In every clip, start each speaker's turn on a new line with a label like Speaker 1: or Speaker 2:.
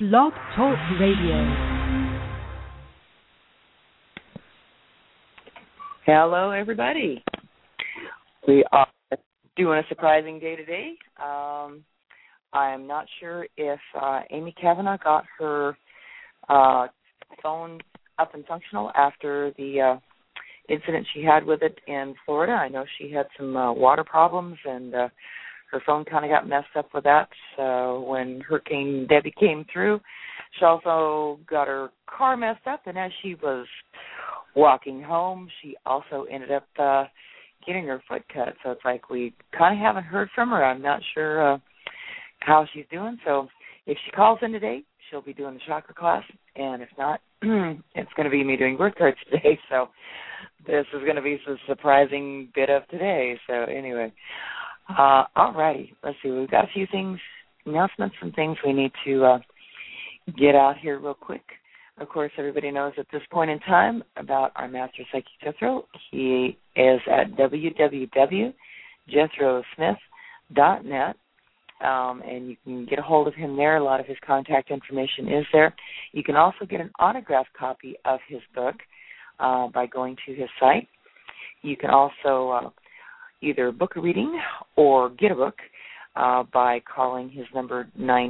Speaker 1: Blog Talk Radio.
Speaker 2: Hello, everybody. We are doing a surprising day today. I'm not sure if Amy Kavanagh got her phone up and functional after the incident she had with it in Florida. I know she had some water problems, and her phone kind of got messed up with that. So when Hurricane Debbie came through, she also got her car messed up, and as she was walking home, she also ended up getting her foot cut. So it's like we kind of haven't heard from her. I'm not sure how she's doing. So if she calls in today, she'll be doing the chakra class, and if not, it's going to be me doing birth cards today. So this is going to be some surprising bit of today. So anyway, all righty. Let's see. We've got a few things, announcements and things we need to get out here real quick. Of course, everybody knows at this point in time about our Master Psychic Jethro. He is at www.jethrosmith.net, and you can get a hold of him there. A lot of his contact information is there. You can also get an autographed copy of his book by going to his site. You can also either book a reading or get a book by calling his number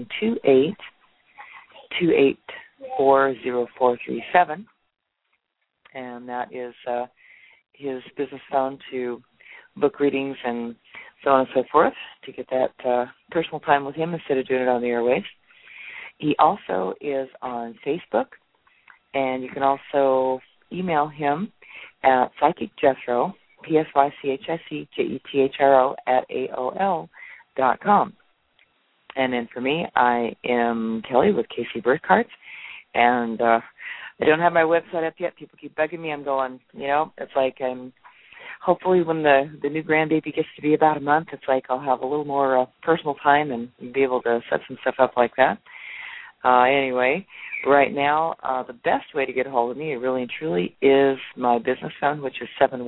Speaker 2: 928-284-0437, and that is his business phone to book readings and so on and so forth, to get that personal time with him instead of doing it on the airwaves. He also is on Facebook, and you can also email him at Psychic Jethro, PSYCHICJETHRO @AOL.com. And then for me, I am Kelly with KC Birth Cards, and I don't have my website up yet. People keep bugging me. I'm going, it's like hopefully when the new grandbaby gets to be about a month, it's like I'll have a little more personal time and be able to set some stuff up like that. Anyway, right now, the best way to get a hold of me, really and truly, is my business phone, which is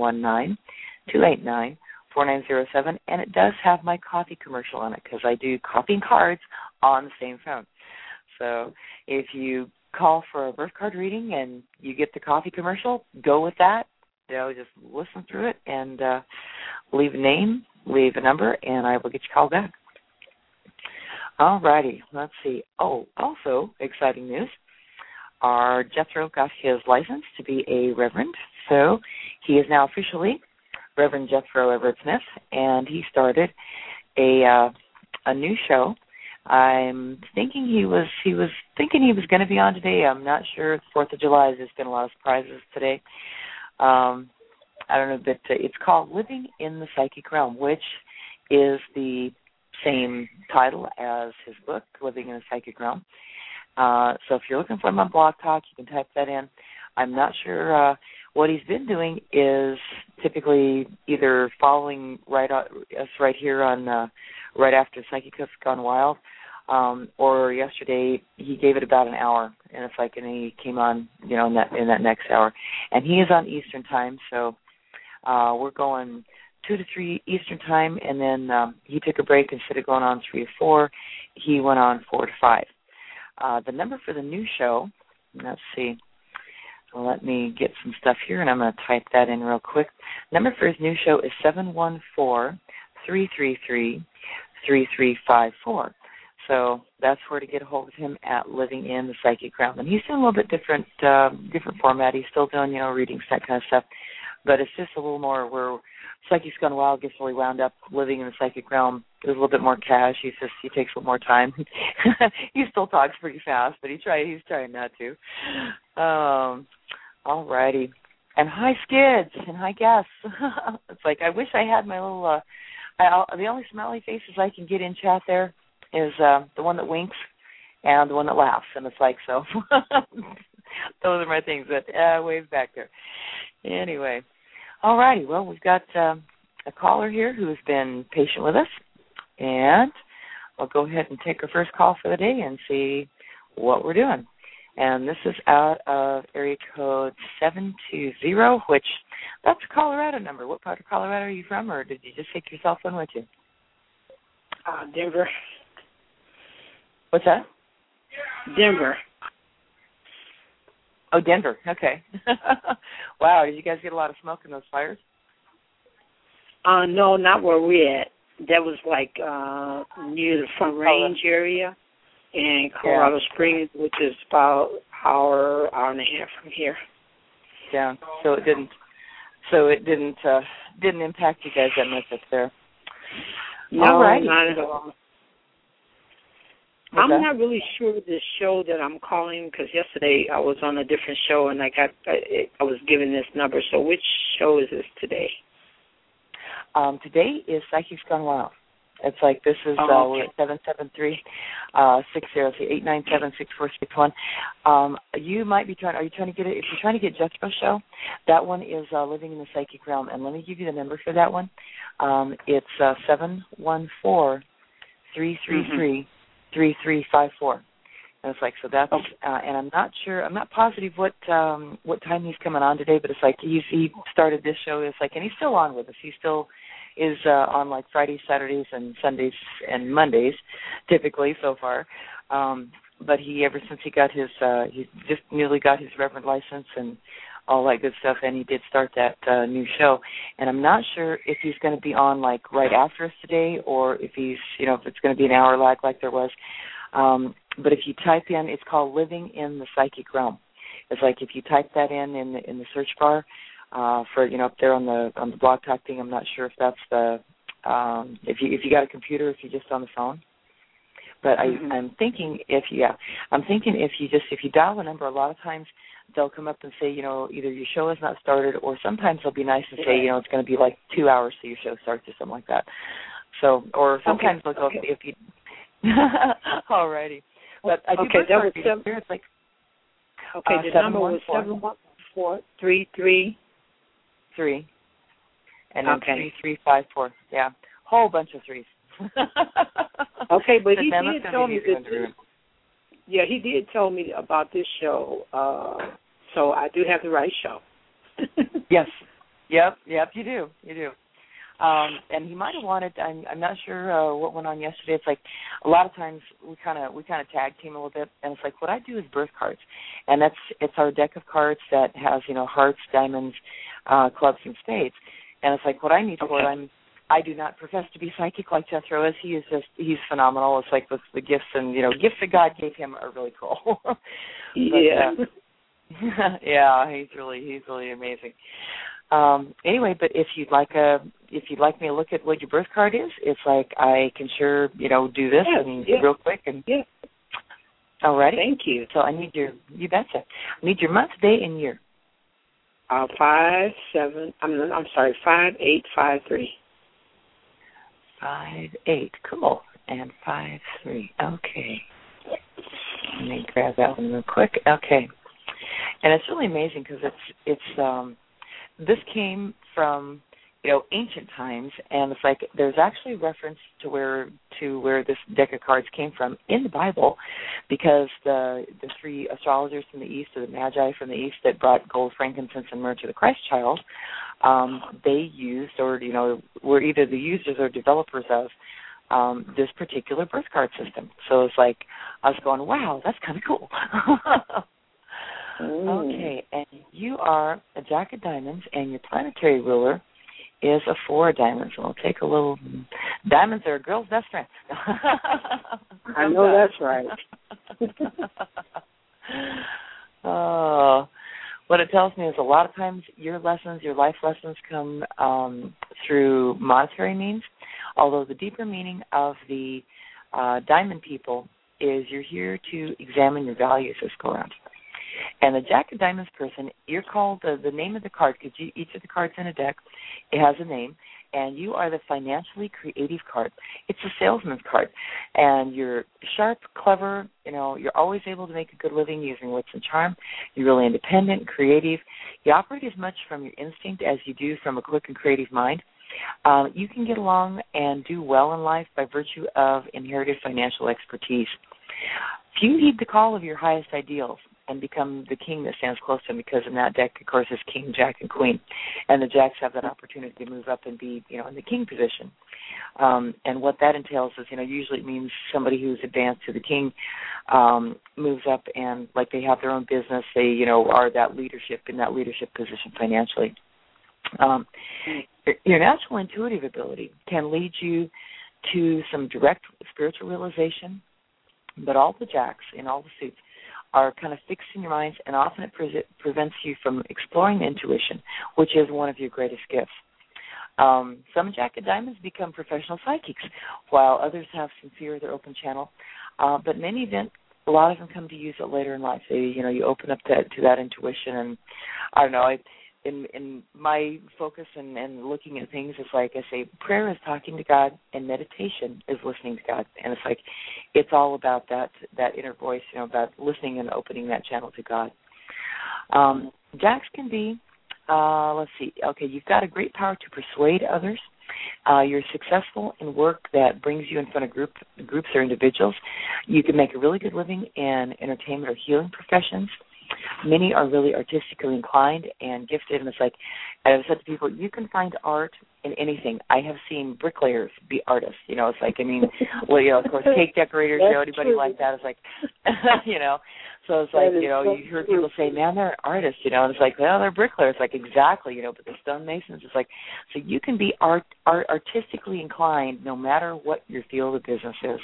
Speaker 2: 719-289-4907, and it does have my coffee commercial on it because I do coffee and cards on the same phone. So if you call for a birth card reading and you get the coffee commercial, go with that. Just listen through it and leave a name, leave a number, and I will get your call back. All righty, let's see. Oh, also, exciting news. Our Jethro got his license to be a reverend, so he is now officially Reverend Jethro Everett Smith, and he started a new show. I'm thinking he was thinking he was going to be on today. I'm not sure. It's 4th of July. There's been a lot of surprises today. I don't know, but it's called Living in the Psychic Realm, which is the same title as his book, Living in the Psychic Realm. So if you're looking for him on Blog Talk, you can type that in. I'm not sure. What he's been doing is typically either following us right here on right after Psychic has Gone Wild, or yesterday he gave it about an hour, and it's like, and he came on, in that next hour, and he is on Eastern time, so we're going 2 to 3 Eastern time, and then he took a break. Instead of going on 3 to 4, he went on 4 to 5. The number for the new show, let's see. Let me get some stuff here, and I'm going to type that in real quick. Number for his new show is 714-333-3354. So that's where to get a hold of him at Living in the Psychic Realm. And he's doing a little bit different format. He's still doing, readings, that kind of stuff. But it's just a little more where Psychic's Gone Wild gets really wound up. Living in the Psychic Realm is a little bit more cash. He takes a little more time. He still talks pretty fast, but he's trying not to. All righty. And hi, Skids, and hi, guests. It's like I wish I had my little, the only smiley faces I can get in chat there is the one that winks and the one that laughs. And it's like, so those are my things that wave back there. Anyway, all righty. Well, we've got a caller here who has been patient with us, and I'll go ahead and take our first call for the day and see what we're doing. And this is out of area code 720, which that's a Colorado number. What part of Colorado are you from, or did you just take your cell phone with you?
Speaker 3: Denver.
Speaker 2: What's that?
Speaker 3: Denver.
Speaker 2: Oh, Denver. Okay. Wow. Did you guys get a lot of smoke in those fires?
Speaker 3: No, not where we're at. That was like near the Front Range area in Colorado Springs, which is about an hour and a half from here.
Speaker 2: Yeah. So it didn't impact you guys that much up there.
Speaker 3: No,
Speaker 2: Alrighty.
Speaker 3: not at all. I'm not really sure the show that I'm calling, because yesterday I was on a different show and I was given this number. So which show is this today?
Speaker 2: Today is Psychics Gone Wild. It's like this is we're at 773-897-6461. You might be trying. Are you trying to get it? If you're trying to get Jethro's show, that one is Living in the Psychic Realm. And let me give you the number for that one. It's 714-333-3354. And it's like, so that's and I'm not positive what time he's coming on today, but it's like he started this show. It's like, and he's still on with us. He still is on like Fridays, Saturdays, and Sundays and Mondays, typically so far. But he, ever since he got his, he just newly got his Reverend license and all that good stuff, and he did start that new show. And I'm not sure if he's going to be on like right after us today, or if he's, if it's going to be an hour lag like there was. But if you type in, it's called Living in the Psychic Realm. It's like if you type that in the search bar for up there on the Blog Talk thing. I'm not sure if that's the if you got a computer, if you're just on the phone. But I'm thinking if you dial the number, a lot of times they'll come up and say, either your show has not started, or sometimes they'll be nice and say, it's going to be like 2 hours till your show starts or something like that. So, or sometimes they'll go if you. Alrighty. But I do
Speaker 3: that was
Speaker 2: it's like
Speaker 3: the number was 714-333.
Speaker 2: And then 3354. Yeah. Whole bunch of threes.
Speaker 3: Okay, but he did tell me he did tell me about this show. So I do have the right show.
Speaker 2: Yes. Yep, you do. And he might have wanted. I'm not sure what went on yesterday. It's like a lot of times we kind of tag team a little bit, and it's like what I do is birth cards, and it's our deck of cards that has hearts, diamonds, clubs, and spades, and it's like what I need for it. I do not profess to be psychic like Jethro is. He's phenomenal. It's like the gifts and gifts that God gave him are really cool. Yeah, he's really amazing. Anyway, but if you'd like me to look at what your birth card is, it's like I can sure do this real quick and alrighty.
Speaker 3: Thank you.
Speaker 2: So I need you betcha. I need your month, day, and year.
Speaker 3: 5853.
Speaker 2: 58, cool, and 53. Okay. Let me grab that one real quick. Okay. And it's really amazing because it's this came from ancient times, and it's like there's actually reference to where this deck of cards came from in the Bible, because the three astrologers from the east, or the Magi from the east, that brought gold, frankincense, and myrrh to the Christ child, they used, or were either the users or developers of this particular birth card system. So it's like I was going, wow, that's kind of cool. Okay, and you are a Jack of Diamonds, and your planetary ruler is a 4 of Diamonds. So we'll take a little. Diamonds are a girl's best friend.
Speaker 3: I know that's right.
Speaker 2: Oh, what it tells me is a lot of times your life lessons come through monetary means, although the deeper meaning of the Diamond people is you're here to examine your values this go around. And the Jack of Diamonds person, you're called the name of the card, because each of the cards in a deck, it has a name, and you are the financially creative card. It's a salesman's card, and you're sharp, clever. You're always able to make a good living using wits and charm. You're really independent, creative. You operate as much from your instinct as you do from a quick and creative mind. You can get along and do well in life by virtue of inherited financial expertise. Few heed the call of your highest ideals and become the king that stands close to him, because in that deck, of course, is King, Jack, and Queen. And the Jacks have that opportunity to move up and be, in the king position. And what that entails is, usually it means somebody who's advanced to the king moves up and, like, they have their own business. They, are that leadership in that leadership position financially. Your natural intuitive ability can lead you to some direct spiritual realization, but all the jacks in all the suits are kind of fixed in your minds, and often it prevents you from exploring intuition, which is one of your greatest gifts. Some Jack of Diamonds become professional psychics, while others have some fear of their open channel. But in any event, a lot of them come to use it later in life. So, you open up to that intuition, and I don't know, in my focus and looking at things, it's like I say, prayer is talking to God, and meditation is listening to God. And it's like, it's all about that inner voice, about listening and opening that channel to God. Jacks can be, let's see, okay, you've got a great power to persuade others. You're successful in work that brings you in front of groups or individuals. You can make a really good living in entertainment or healing professions. Many are really artistically inclined and gifted, and it's like, I've said to people, you can find art in anything. I have seen bricklayers be artists. It's like, of course, cake decorators, anybody true. Like that. It's like, so it's like, you hear people say, man, they're artists, and it's like, well, they're bricklayers. Like, exactly, but the stonemasons, it's like, so you can be artistically inclined no matter what your field of business is.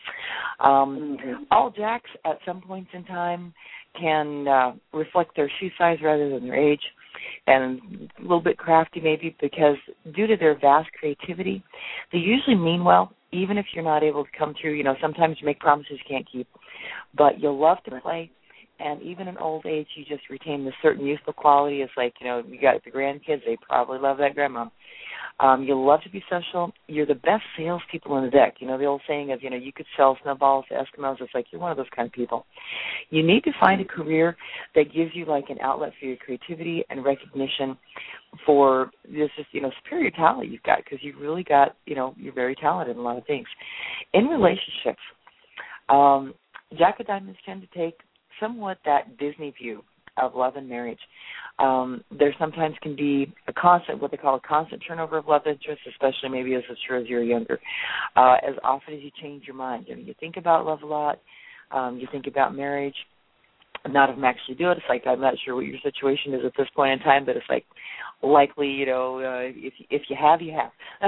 Speaker 2: All jacks at some points in time can reflect their shoe size rather than their age, and a little bit crafty maybe, because due to their vast creativity, they usually mean well, even if you're not able to come through. Sometimes you make promises you can't keep, but you'll love to play, and even in old age, you just retain this certain youthful quality. It's like, you got the grandkids, they probably love that grandma. You'll love to be social. You're the best salespeople in the deck. The old saying of, you could sell snowballs to Eskimos. It's like, you're one of those kind of people. You need to find a career that gives you, like, an outlet for your creativity and recognition for this, superior talent you've got, because you've really got, you're very talented in a lot of things. In relationships, Jack of Diamonds tend to take somewhat that Disney view of love and marriage. There sometimes can be what they call a constant turnover of love interest, especially maybe as you're younger. As often as you change your mind, you think about love a lot, you think about marriage. Not of them actually do it. It's like, I'm not sure what your situation is at this point in time, but it's like, likely, if you have, you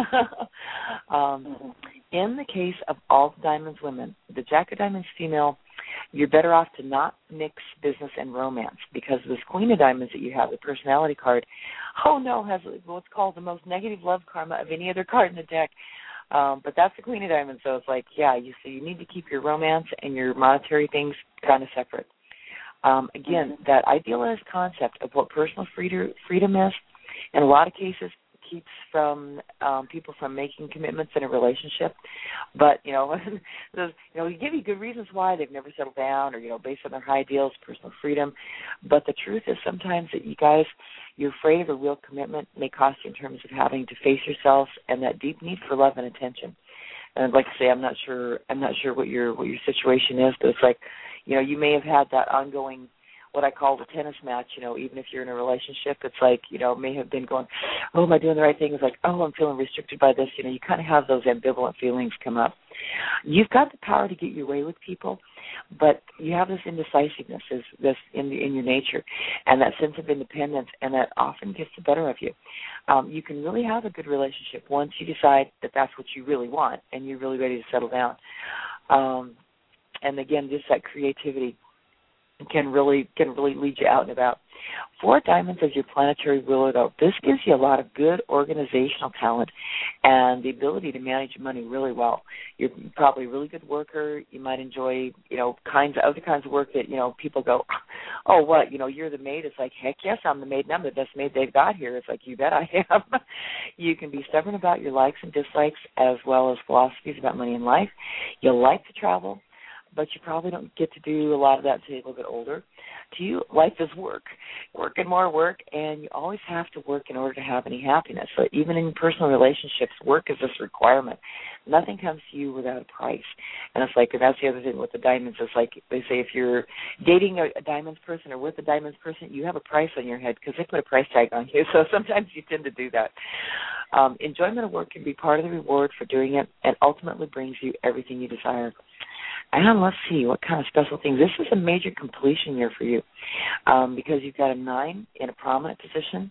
Speaker 2: have. In the case of all the Diamonds women, the Jack of Diamonds female, you're better off to not mix business and romance, because this Queen of Diamonds that you have, the personality card, has what's called the most negative love karma of any other card in the deck. But that's the Queen of Diamonds, so it's like, you need to keep your romance and your monetary things kind of separate. Again, that idealized concept of what personal freedom is, in a lot of cases, keeps from people from making commitments in a relationship. But, we give you good reasons why they've never settled down, or, based on their high ideals, personal freedom. But the truth is sometimes that you're afraid of a real commitment may cost you in terms of having to face yourselves and that deep need for love and attention. And I'd like to say, I'm not sure what your situation is, but it's like, you may have had that ongoing, what I call the tennis match, even if you're in a relationship, it's like, may have been going, oh, am I doing the right thing? It's like, oh, I'm feeling restricted by this. You kind of have those ambivalent feelings come up. You've got the power to get your way with people, but you have this indecisiveness, this in your nature, and that sense of independence, and that often gets the better of you. You can really have a good relationship once you decide that that's what you really want, and you're really ready to settle down. And again, just that creativity can really lead you out and about. 4 Diamonds as your planetary ruler, though, this gives you a lot of good organizational talent and the ability to manage money really well. You're probably a really good worker. You might enjoy, other kinds of work that, people go, oh, what, you're the maid. It's like, heck yes, I'm the maid, and I'm the best maid they've got here. It's like, you bet I am. You can be stubborn about your likes and dislikes, as well as philosophies about money and life. You like to travel, but you probably don't get to do a lot of that until you're a little bit older. To you, life is work and more work, and you always have to work in order to have any happiness. So even in personal relationships, work is this requirement. Nothing comes to you without a price. And it's like, that's the other thing with the diamonds. It's like they say if you're dating a diamonds person or with a diamonds person, you have a price on your head because they put a price tag on you. So sometimes you tend to do that. Enjoyment of work can be part of the reward for doing it and ultimately brings you everything you desire. And let's see, what kind of special things. This is a major completion year for you because you've got a 9 in a prominent position.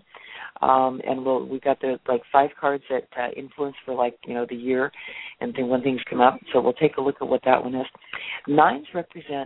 Speaker 2: And we've got the 5 cards that influence for the year and when things come up. So we'll take a look at what that one is. 9s represent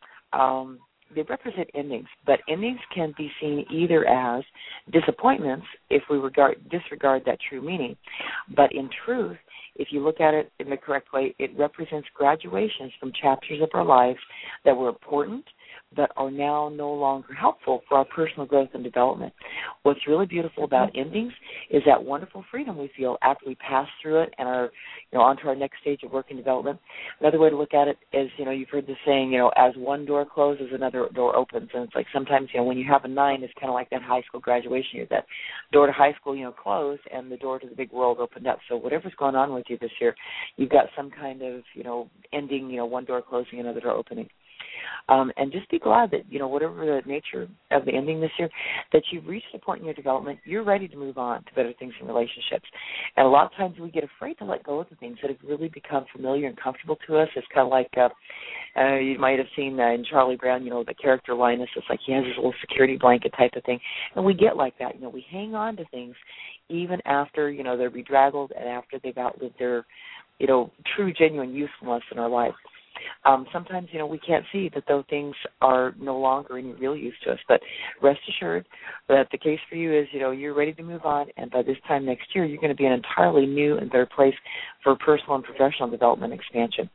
Speaker 2: they represent endings, but endings can be seen either as disappointments if we disregard that true meaning. But in truth, if you look at it in the correct way, it represents graduations from chapters of our lives that were important but are now no longer helpful for our personal growth and development. What's really beautiful about endings is that wonderful freedom we feel after we pass through it and are, on to our next stage of work and development. Another way to look at it is, you've heard the saying, as one door closes, another door opens. And it's like sometimes, when you have a 9, it's kind of like that high school graduation year. That door to high school, closed and the door to the big world opened up. So whatever's going on with you this year, you've got some kind of, ending, one door closing, another door opening. And just be glad that, whatever the nature of the ending this year, that you've reached a point in your development, you're ready to move on to better things in relationships. And a lot of times we get afraid to let go of the things that have really become familiar and comfortable to us. It's kind of like, you might have seen in Charlie Brown, the character Linus, it's like he has this little security blanket type of thing. And we get like that. We hang on to things even after, they're bedraggled and after they've outlived their, true, genuine usefulness in our life. Sometimes, we can't see that those things are no longer any real use to us. But rest assured that the case for you is, you're ready to move on, and by this time next year, you're going to be in an entirely new and better place for personal and professional development and expansion.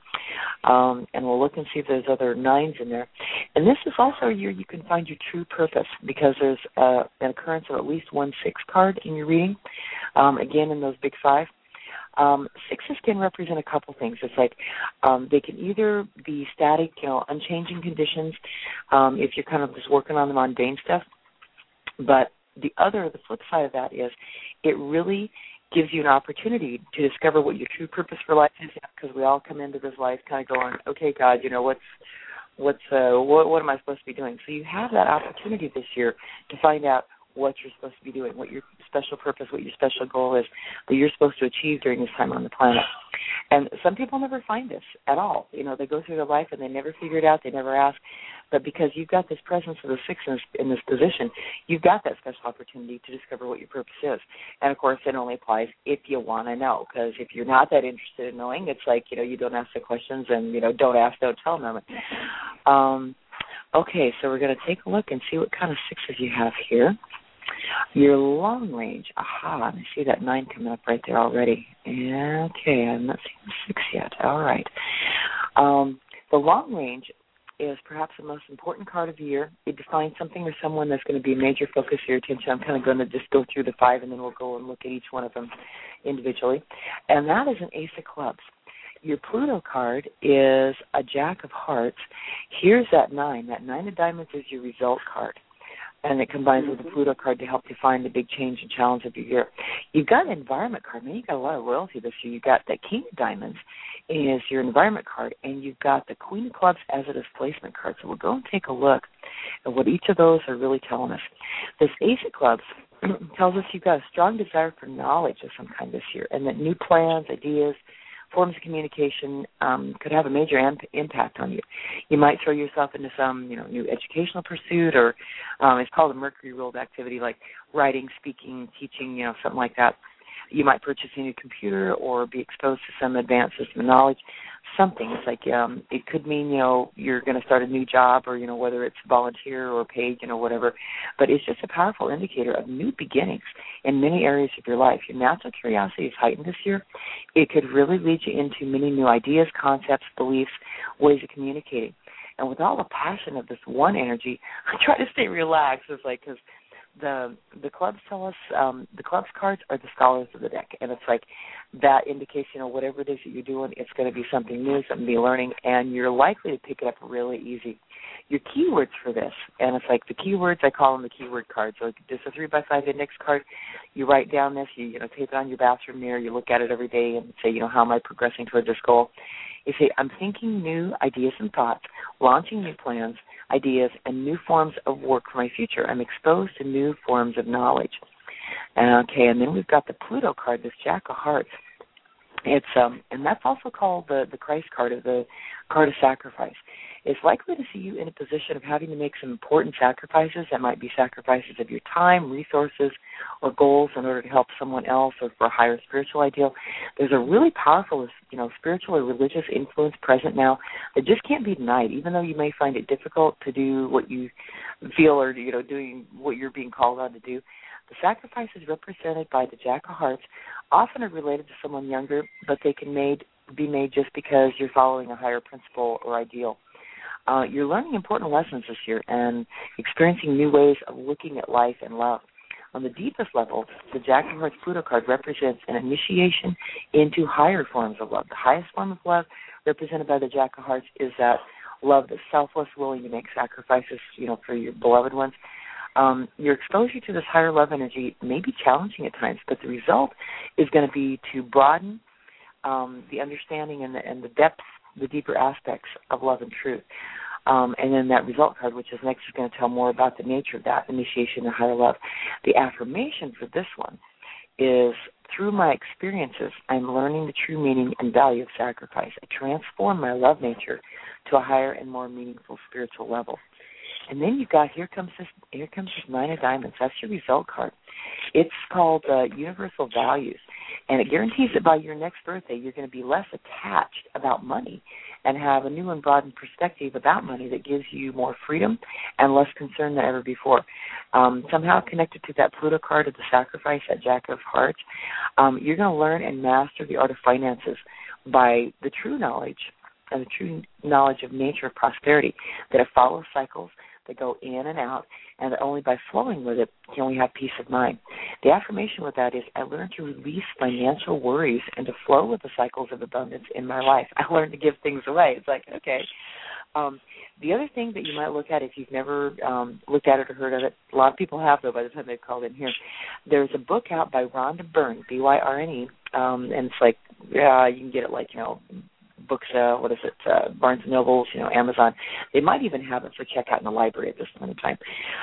Speaker 2: And we'll look and see if there's other 9s in there. And this is also a year you can find your true purpose because there's an occurrence of at least 1 6 card in your reading, again, in those big 5. 6s can represent a couple things. It's like they can either be static, unchanging conditions if you're kind of just working on the mundane stuff. But the flip side of that is it really gives you an opportunity to discover what your true purpose for life is, because we all come into this life kind of going, okay, God, what am I supposed to be doing? So you have that opportunity this year to find out what you're supposed to be doing, what your special purpose, what your special goal is that you're supposed to achieve during this time on the planet. And some people never find this at all. They go through their life and they never figure it out, they never ask. But because you've got this presence of the 6 in this position, you've got that special opportunity to discover what your purpose is. And, of course, it only applies if you want to know, because if you're not that interested in knowing, it's like, you don't ask the questions and, don't ask, don't tell them. Okay, so we're going to take a look and see what kind of 6s you have here. Your long range, I see that 9 coming up right there already. Okay, I'm not seeing the 6 yet. All right. The long range is perhaps the most important card of the year. It defines something or someone that's going to be a major focus of your attention. I'm kind of going to just go through the 5, and then we'll go and look at each one of them individually. And that is an Ace of Clubs. Your Pluto card is a Jack of Hearts. Here's that 9. That 9 of Diamonds is your result card. And it combines with the Pluto card to help define the big change and challenge of your year. You've got an environment card. Man, you've got a lot of royalty this year. You've got that King of Diamonds is your environment card, and you've got the Queen of Clubs as a displacement card. So we'll go and take a look at what each of those are really telling us. This Ace of Clubs tells us you've got a strong desire for knowledge of some kind this year, and that new plans, ideas, forms of communication could have a major impact on you. You might throw yourself into some, new educational pursuit, or it's called a Mercury ruled activity like writing, speaking, teaching, something like that. You might purchase a new computer or be exposed to some advanced system of knowledge. Something. It's like it could mean, you're going to start a new job, or, whether it's volunteer or paid, whatever. But it's just a powerful indicator of new beginnings in many areas of your life. Your natural curiosity is heightened this year. It could really lead you into many new ideas, concepts, beliefs, ways of communicating. And with all the passion of this one energy, I try to stay relaxed. It's like, because the clubs tell us the clubs cards are the scholars of the deck, and it's like that indication of whatever it is that you're doing, it's going to be something new, something to be learning, and you're likely to pick it up really easy. Your keywords for this, and it's like the keywords, I call them the keyword cards. So just a 3x5 index card, you write down this, you tape it on your bathroom mirror, you look at it every day and say, how am I progressing towards this goal? You say, I'm thinking new ideas and thoughts, launching new plans, ideas, and new forms of work for my future. I'm exposed to new forms of knowledge. Okay, and then we've got the Pluto card, this Jack of Hearts. It's and that's also called the Christ card, or the card of sacrifice. It's likely to see you in a position of having to make some important sacrifices. That might be sacrifices of your time, resources, or goals in order to help someone else or for a higher spiritual ideal. There's a really powerful, spiritual or religious influence present now that just can't be denied, even though you may find it difficult to do what you feel or, doing what you're being called on to do. The sacrifices represented by the Jack of Hearts often are related to someone younger, but they can be made just because you're following a higher principle or ideal. You're learning important lessons this year and experiencing new ways of looking at life and love. On the deepest level, the Jack of Hearts Pluto card represents an initiation into higher forms of love. The highest form of love represented by the Jack of Hearts is that love that's selfless, willing to make sacrifices, for your beloved ones. Your exposure to this higher love energy may be challenging at times, but the result is going to be to broaden the understanding and the depth, the deeper aspects of love and truth. And then that result card, which is next, is going to tell more about the nature of that initiation to higher love. The affirmation for this one is, through my experiences, I'm learning the true meaning and value of sacrifice. I transform my love nature to a higher and more meaningful spiritual level. And then you've got, here comes this 9 of diamonds. That's your result card. It's called Universal Values, and it guarantees that by your next birthday, you're going to be less attached about money and have a new and broadened perspective about money that gives you more freedom and less concern than ever before. Somehow connected to that Pluto card of the sacrifice, that Jack of Hearts, you're going to learn and master the art of finances by the true knowledge and the true knowledge of nature of prosperity, that it follows cycles that go in and out, and that only by flowing with it can we have peace of mind. The affirmation with that is, I learned to release financial worries and to flow with the cycles of abundance in my life. I learned to give things away. It's like, okay. The other thing that you might look at if you've never looked at it or heard of it, a lot of people have, though, by the time they've called in here, there's a book out by Rhonda Byrne, Byrne, and it's like, you can get it like, books, Barnes & Noble, Amazon. They might even have it for checkout in the library at this point in time.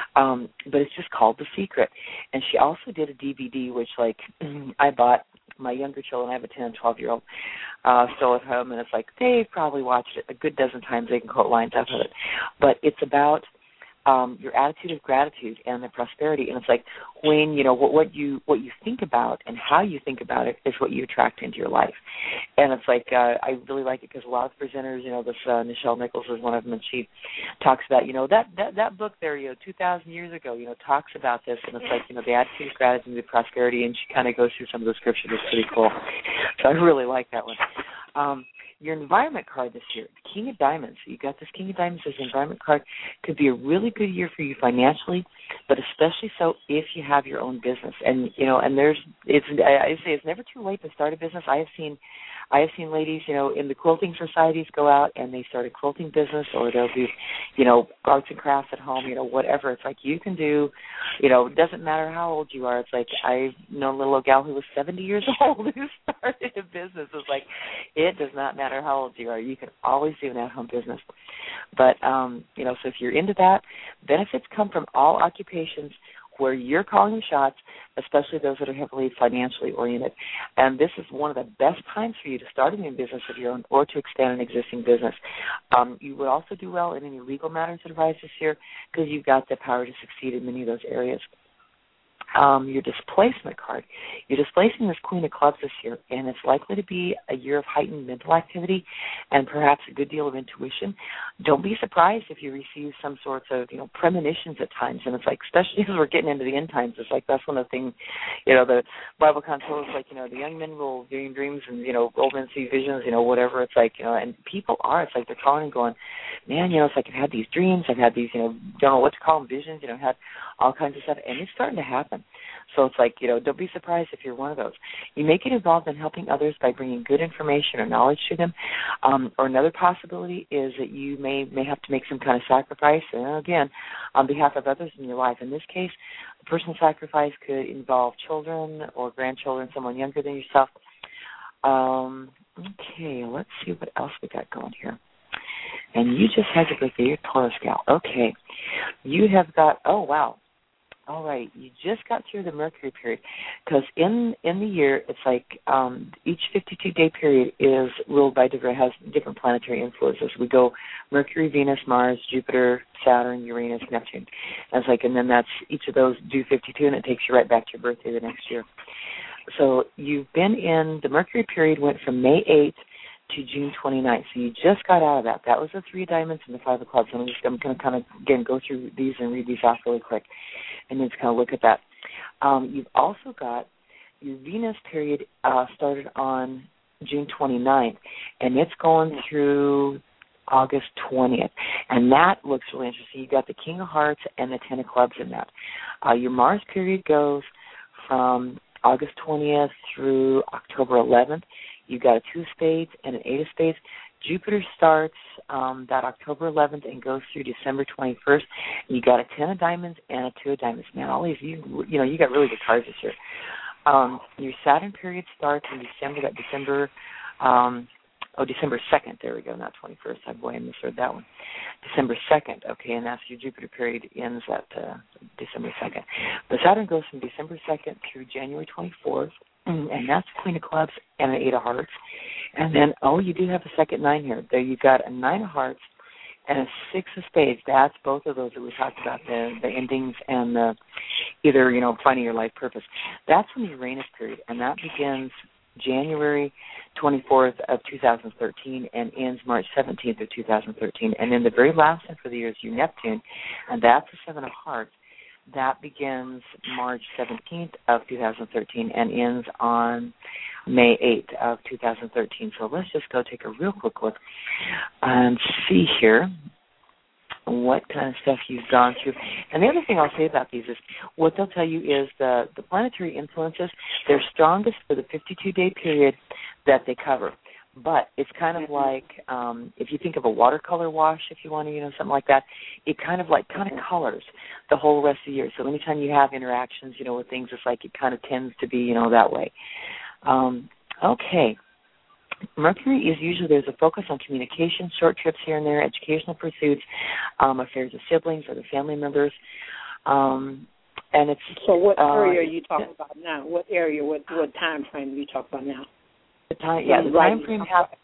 Speaker 2: But it's just called The Secret. And she also did a DVD, which, I bought. My younger children, I have a 10 and 12-year-old, still at home, and it's like they've probably watched it a good dozen times. They can quote lines out of it. But it's about your attitude of gratitude and the prosperity, and it's like when what you think about and how you think about it is what you attract into your life. And it's like I really like it because a lot of presenters, this Nichelle Nichols is one of them, and she talks about that book there 2,000 years ago talks about this, and it's like the attitude of gratitude and the prosperity, and she kind of goes through some of the scriptures. It's pretty cool. So I really like that one. Your environment card this year, the King of Diamonds. You got this King of Diamonds as an environment card. Could be a really good year for you financially, but especially so if you have your own business. And I say it's never too late to start a business. I have seen ladies, in the quilting societies go out and they start a quilting business, or they'll do, arts and crafts at home, whatever. It's like you can do, it doesn't matter how old you are. It's like I've known a little old gal who was 70 years old who started a business. It's like it does not matter how old you are. You can always do an at-home business. But, so if you're into that, benefits come from all occupations where you're calling the shots, especially those that are heavily financially oriented. And this is one of the best times for you to start a new business of your own or to expand an existing business. You would also do well in any legal matters that arise this year because you've got the power to succeed in many of those areas. your displacement card. You're displacing this Queen of Clubs this year, and it's likely to be a year of heightened mental activity and perhaps a good deal of intuition. Don't be surprised if you receive some sorts of, premonitions at times. And it's like, especially as we're getting into the end times, it's like that's one of the things, the Bible consoles, like, the young men will dream dreams and, old men see visions, whatever. It's like, and people are, it's like they're calling and going, man, it's like I've had these dreams, I've had these, don't know what to call them, visions, had all kinds of stuff, and it's starting to happen. So it's like, don't be surprised if you're one of those. You may get involved in helping others by bringing good information or knowledge to them. Or another possibility is that you may have to make some kind of sacrifice, and again, on behalf of others in your life. In this case, the personal sacrifice could involve children or grandchildren, someone younger than yourself. Okay, let's see what else we got going here. And you just had your birthday, you're Taurus gal. Okay, you have got, oh, wow. All right, you just got through the Mercury period, because in the year, it's like each 52-day period is ruled by has different planetary influences. We go Mercury, Venus, Mars, Jupiter, Saturn, Uranus, Neptune. And it's like, and then that's each of those do 52, and it takes you right back to your birthday the next year. So you've been in the Mercury period, went from May 8th to June 29th. So you just got out of that. That was the 3 of diamonds and the 5 of clubs. And I'm going to kind of, again, go through these and read these off really quick and then just kind of look at that. You've also got your Venus period started on June 29th, and it's going through August 20th. And that looks really interesting. You've got the King of Hearts and the 10 of clubs in that. Your Mars period goes from August 20th through October 11th. You've got a 2 of spades and an 8 of spades. Jupiter starts that October 11th and goes through December 21st. You got a 10 of diamonds and a 2 of diamonds. Man, all these, you got really good cards this year. Your Saturn period starts in December. December 2nd. There we go, not 21st. Boy, I misread that one. December 2nd. Okay, and that's your Jupiter period ends at December 2nd. The Saturn goes from December 2nd through January 24th. And that's Queen of Clubs and an 8 of Hearts. And then, you do have a second 9 here. There you've got a 9 of Hearts and a 6 of Spades. That's both of those that we talked about, the endings and the either, finding your life purpose. That's in the Uranus period, and that begins January 24th of 2013 and ends March 17th of 2013. And then the very last one for the year is your Neptune, and that's the 7 of Hearts. That begins March 17th of 2013 and ends on May 8th of 2013. So let's just go take a real quick look and see here what kind of stuff you've gone through. And the other thing I'll say about these is what they'll tell you is the planetary influences, they're strongest for the 52-day period that they cover. But it's kind of like if you think of a watercolor wash, if you want to, something like that, it kind of colors the whole rest of the year. So anytime you have interactions, with things, it's like it kind of tends to be, that way. Okay. Mercury is usually, there's a focus on communication, short trips here and there, educational pursuits, affairs of siblings or the family members. And it's
Speaker 3: so what area are you talking about now? What area, what time frame are you talking about now?
Speaker 2: The time frame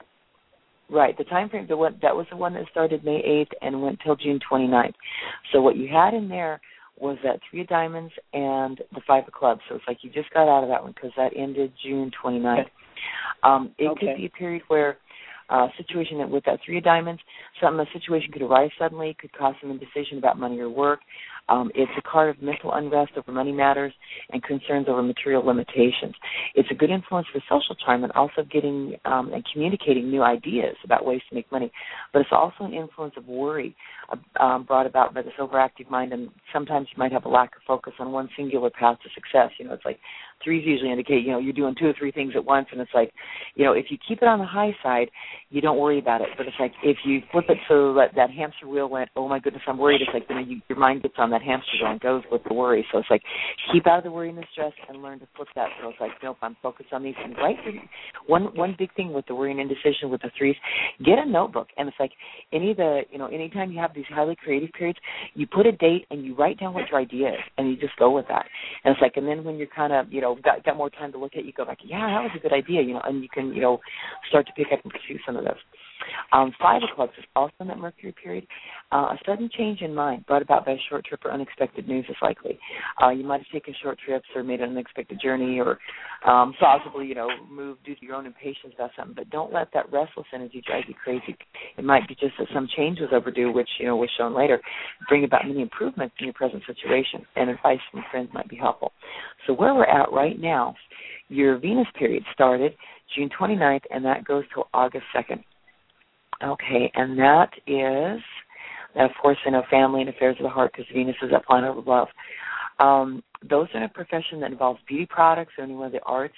Speaker 2: that was the one that started May 8th and went till June 29th. So what you had in there was that 3 of diamonds and the 5 of clubs. So it's like you just got out of that one because that ended June 29th. It could be a period where situation that with that 3 of diamonds, a situation could arise suddenly, could cause some indecision about money or work. It's a card of mental unrest over money matters and concerns over material limitations. It's a good influence for social charm and also getting and communicating new ideas about ways to make money. But it's also an influence of worry brought about by this overactive mind, and sometimes you might have a lack of focus on one singular path to success. It's like 3s usually indicate, you're doing 2 or 3 things at once, and it's like, if you keep it on the high side, you don't worry about it. But it's like if you flip it so that hamster wheel went, oh my goodness, I'm worried, it's like your mind gets on that hamster wheel and goes with the worry. So it's like keep out of the worry and the stress and learn to flip that. So it's like, nope, I'm focused on these things. Right? One big thing with the worry and indecision with the 3s, get a notebook. And it's like anytime you have these highly creative periods, you put a date and you write down what your idea is and you just go with that. And it's like, and then when you're kind of, got more time to look at it, you go back, yeah, that was a good idea, and you can, start to pick up and pursue some of those. Five of Clubs is also in that Mercury period. A sudden change in mind brought about by a short trip or unexpected news is likely. You might have taken short trips or made an unexpected journey or possibly, moved due to your own impatience about something, but don't let that restless energy drive you crazy. It might be just that some change was overdue, which, was shown later. Bring about many improvements in your present situation, and advice from friends might be helpful. So where we're at right now, your Venus period started June 29th, and that goes till August 2nd. Okay, and that is, of course, family and affairs of the heart, because Venus is that planet of love. Those in a profession that involves beauty products or any one of the arts,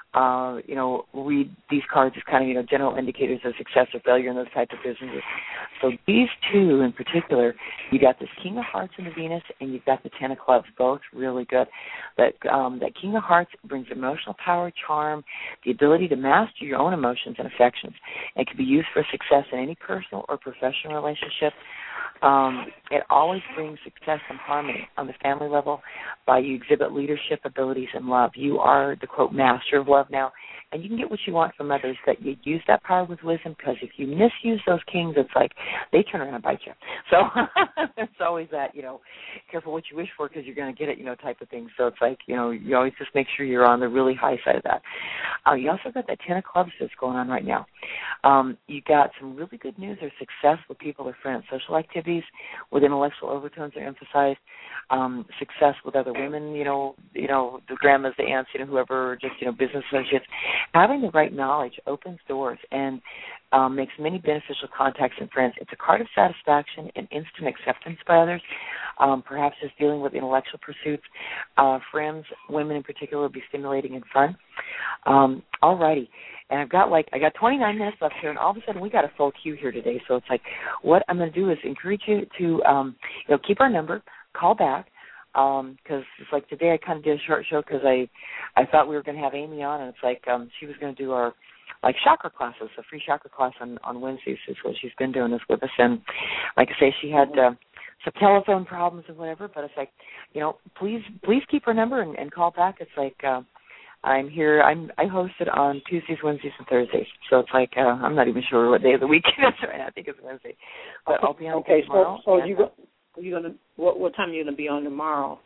Speaker 2: read these cards as kind of, general indicators of success or failure in those types of businesses. So these two in particular, you got this King of Hearts in the Venus, and you've got the Ten of Clubs, both really good. That King of Hearts brings emotional power, charm, the ability to master your own emotions and affections. It can be used for success in any personal or professional relationship. It always brings success and harmony on the family level by you exhibit leadership abilities and love. You are the, quote, master of love now, and you can get what you want from others, that you use that power with wisdom, because if you misuse those kings, it's like they turn around and bite you. So it's always that, careful what you wish for because you're going to get it, type of thing. So it's like, you always just make sure you're on the really high side of that. You also got that Ten of Clubs that's going on right now. You got some really good news or success with people or friends. Social activities with intellectual overtones are emphasized. Success with other women, the grandmas, the aunts, whoever, just, business associates. Having the right knowledge opens doors and makes many beneficial contacts and friends. It's a card of satisfaction and instant acceptance by others, perhaps just dealing with intellectual pursuits. Friends, women in particular, will be stimulating and fun. All righty. And I got 29 minutes left here, and all of a sudden we got a full queue here today. So it's like, what I'm going to do is encourage you to, keep our number, call back, because it's like today I kind of did a short show because I thought we were going to have Amy on, and it's like she was going to do our chakra classes, a free chakra class on Wednesdays is what she's been doing this with us. And like I say, she had some telephone problems and whatever, but it's like, please keep her number and call back. It's like I'm here. I host it on Tuesdays, Wednesdays, and Thursdays. So it's like I'm not even sure what day of the week it is right now. I think it's Wednesday. But I'll be on tomorrow.
Speaker 3: So you gonna what time are you gonna be on tomorrow?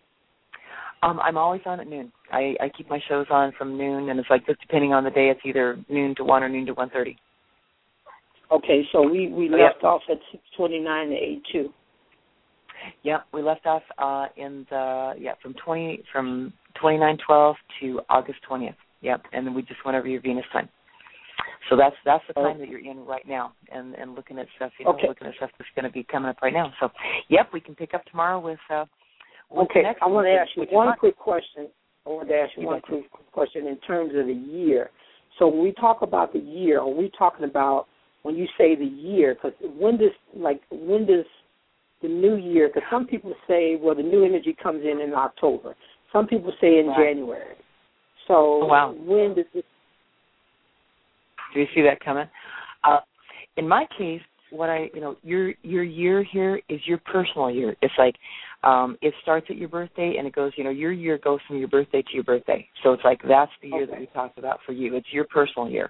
Speaker 2: I'm always on at noon. I keep my shows on from noon, and it's like just depending on the day, it's either noon to 1 or noon to 1:30. Okay,
Speaker 3: so we left off at 6:29 to 8:02.
Speaker 2: Yep, we left off from 29/12 to August 20th. Yep, and then we just went over your Venus time. So that's the time that you're in right now, and looking at stuff, looking at stuff that's going to be coming up right now. So, yep, we can pick up tomorrow with.
Speaker 3: Okay, I want to ask you one quick question. Quick question in terms of the year. So when we talk about the year, are we talking about when you say the year? Because when does the new year? Because some people say, well, the new energy comes in October. Some people say in January. So when does this?
Speaker 2: Do you see that coming? In my case, your year here is your personal year. It's like it starts at your birthday and it goes, your year goes from your birthday to your birthday. So it's like that's the year that we talked about for you. It's your personal year.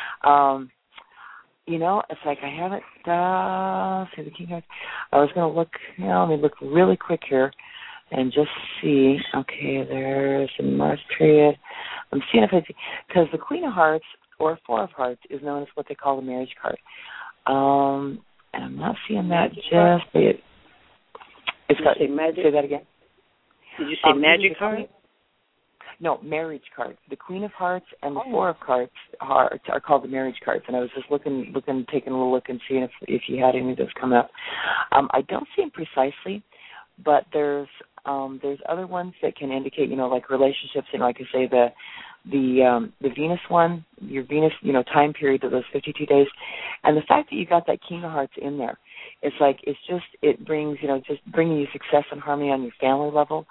Speaker 2: It's like I haven't, see the King Hearts. I was going to look, let me look really quick here and just see. Okay, there's a Mars period. I'm seeing if I see, because the Queen of Hearts or Four of Hearts is known as what they call the marriage card. And I'm not seeing that just yet.
Speaker 3: Say magic?
Speaker 2: Say that again.
Speaker 3: Did you say magic card?
Speaker 2: No, marriage card. The Queen of Hearts and the Four of Hearts are called the marriage cards. And I was just taking a little look and seeing if you had any of those come up. I don't see them precisely, but there's other ones that can indicate, like relationships, and like I say, the Venus one, your Venus, time period of those 52 days, and the fact that you got that King of Hearts in there, it's like it brings, just bringing you success and harmony on your family level.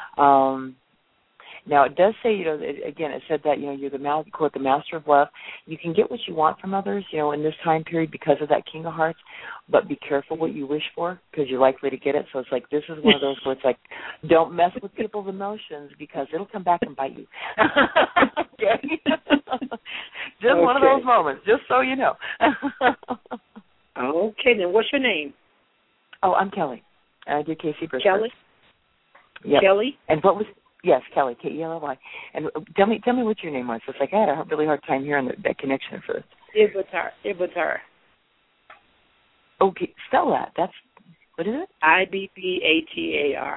Speaker 2: Now, it does say, again, it said that, you're the master of love. You can get what you want from others, in this time period because of that King of Hearts, but be careful what you wish for because you're likely to get it. So it's like this is one of those where it's like, don't mess with people's emotions because it'll come back and bite you. Okay? Just one of those moments, just so you know.
Speaker 3: Okay, then what's your name?
Speaker 2: Oh, I'm Kelly. I do KC Briscoe.
Speaker 3: Kelly?
Speaker 2: Yep.
Speaker 3: Kelly?
Speaker 2: And what was, yes, Kelly, Kelly. And tell me what your name was. It's like I had a really hard time hearing that connection at first.
Speaker 3: Ibatar.
Speaker 2: Okay, spell that. That's, what is it?
Speaker 3: Ibbatar.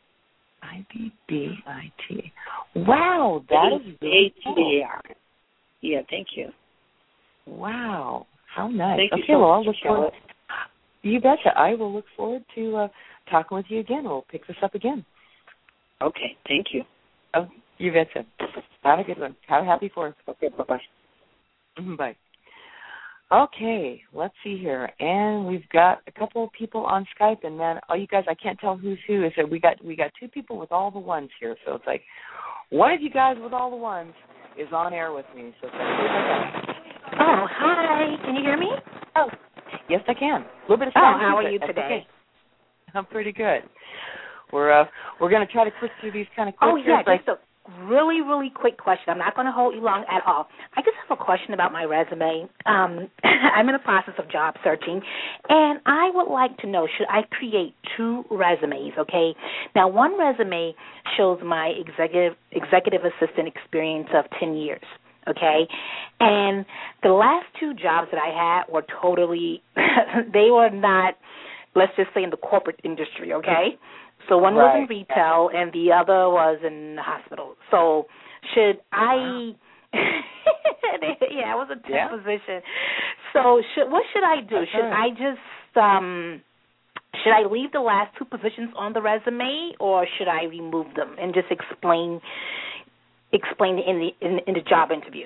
Speaker 2: Ibbat. Wow, that is really cool.
Speaker 3: Yeah, thank you.
Speaker 2: Wow, how nice.
Speaker 3: Thank you
Speaker 2: okay,
Speaker 3: so
Speaker 2: well,
Speaker 3: much,
Speaker 2: I'll look forward. You betcha. I will look forward to talking with you again. We'll pick this up again.
Speaker 3: Okay, thank you.
Speaker 2: Oh, you betcha. Have a good one. Have a happy 4th.
Speaker 3: Okay, bye-bye.
Speaker 2: Bye. Okay, let's see here. And we've got a couple of people on Skype, and then, you guys, I can't tell who's who. Is we got 2 people with all the ones here, so it's like one of you guys with all the ones is on air with me. So it's like,
Speaker 4: oh, hi. Can you hear me?
Speaker 2: Oh, yes, I can. A little bit of
Speaker 4: sound. How are you today?
Speaker 2: Okay. I'm pretty good. We're going to try to quick through these kind of quick.
Speaker 4: Oh, yeah, just a really, really quick question. I'm not going to hold you long at all. I just have a question about my resume. I'm in the process of job searching, and I would like to know, should I create 2 resumes, okay? Now, one resume shows my executive assistant experience of 10 years, okay? And the last 2 jobs that I had were totally, they were not, let's just say, in the corporate industry, okay? So one was in retail and the other was in the hospital. So should I yeah, it was a temp position. So what should I do? Should I just should I leave the last 2 positions on the resume, or should I remove them and just explain in the job interview?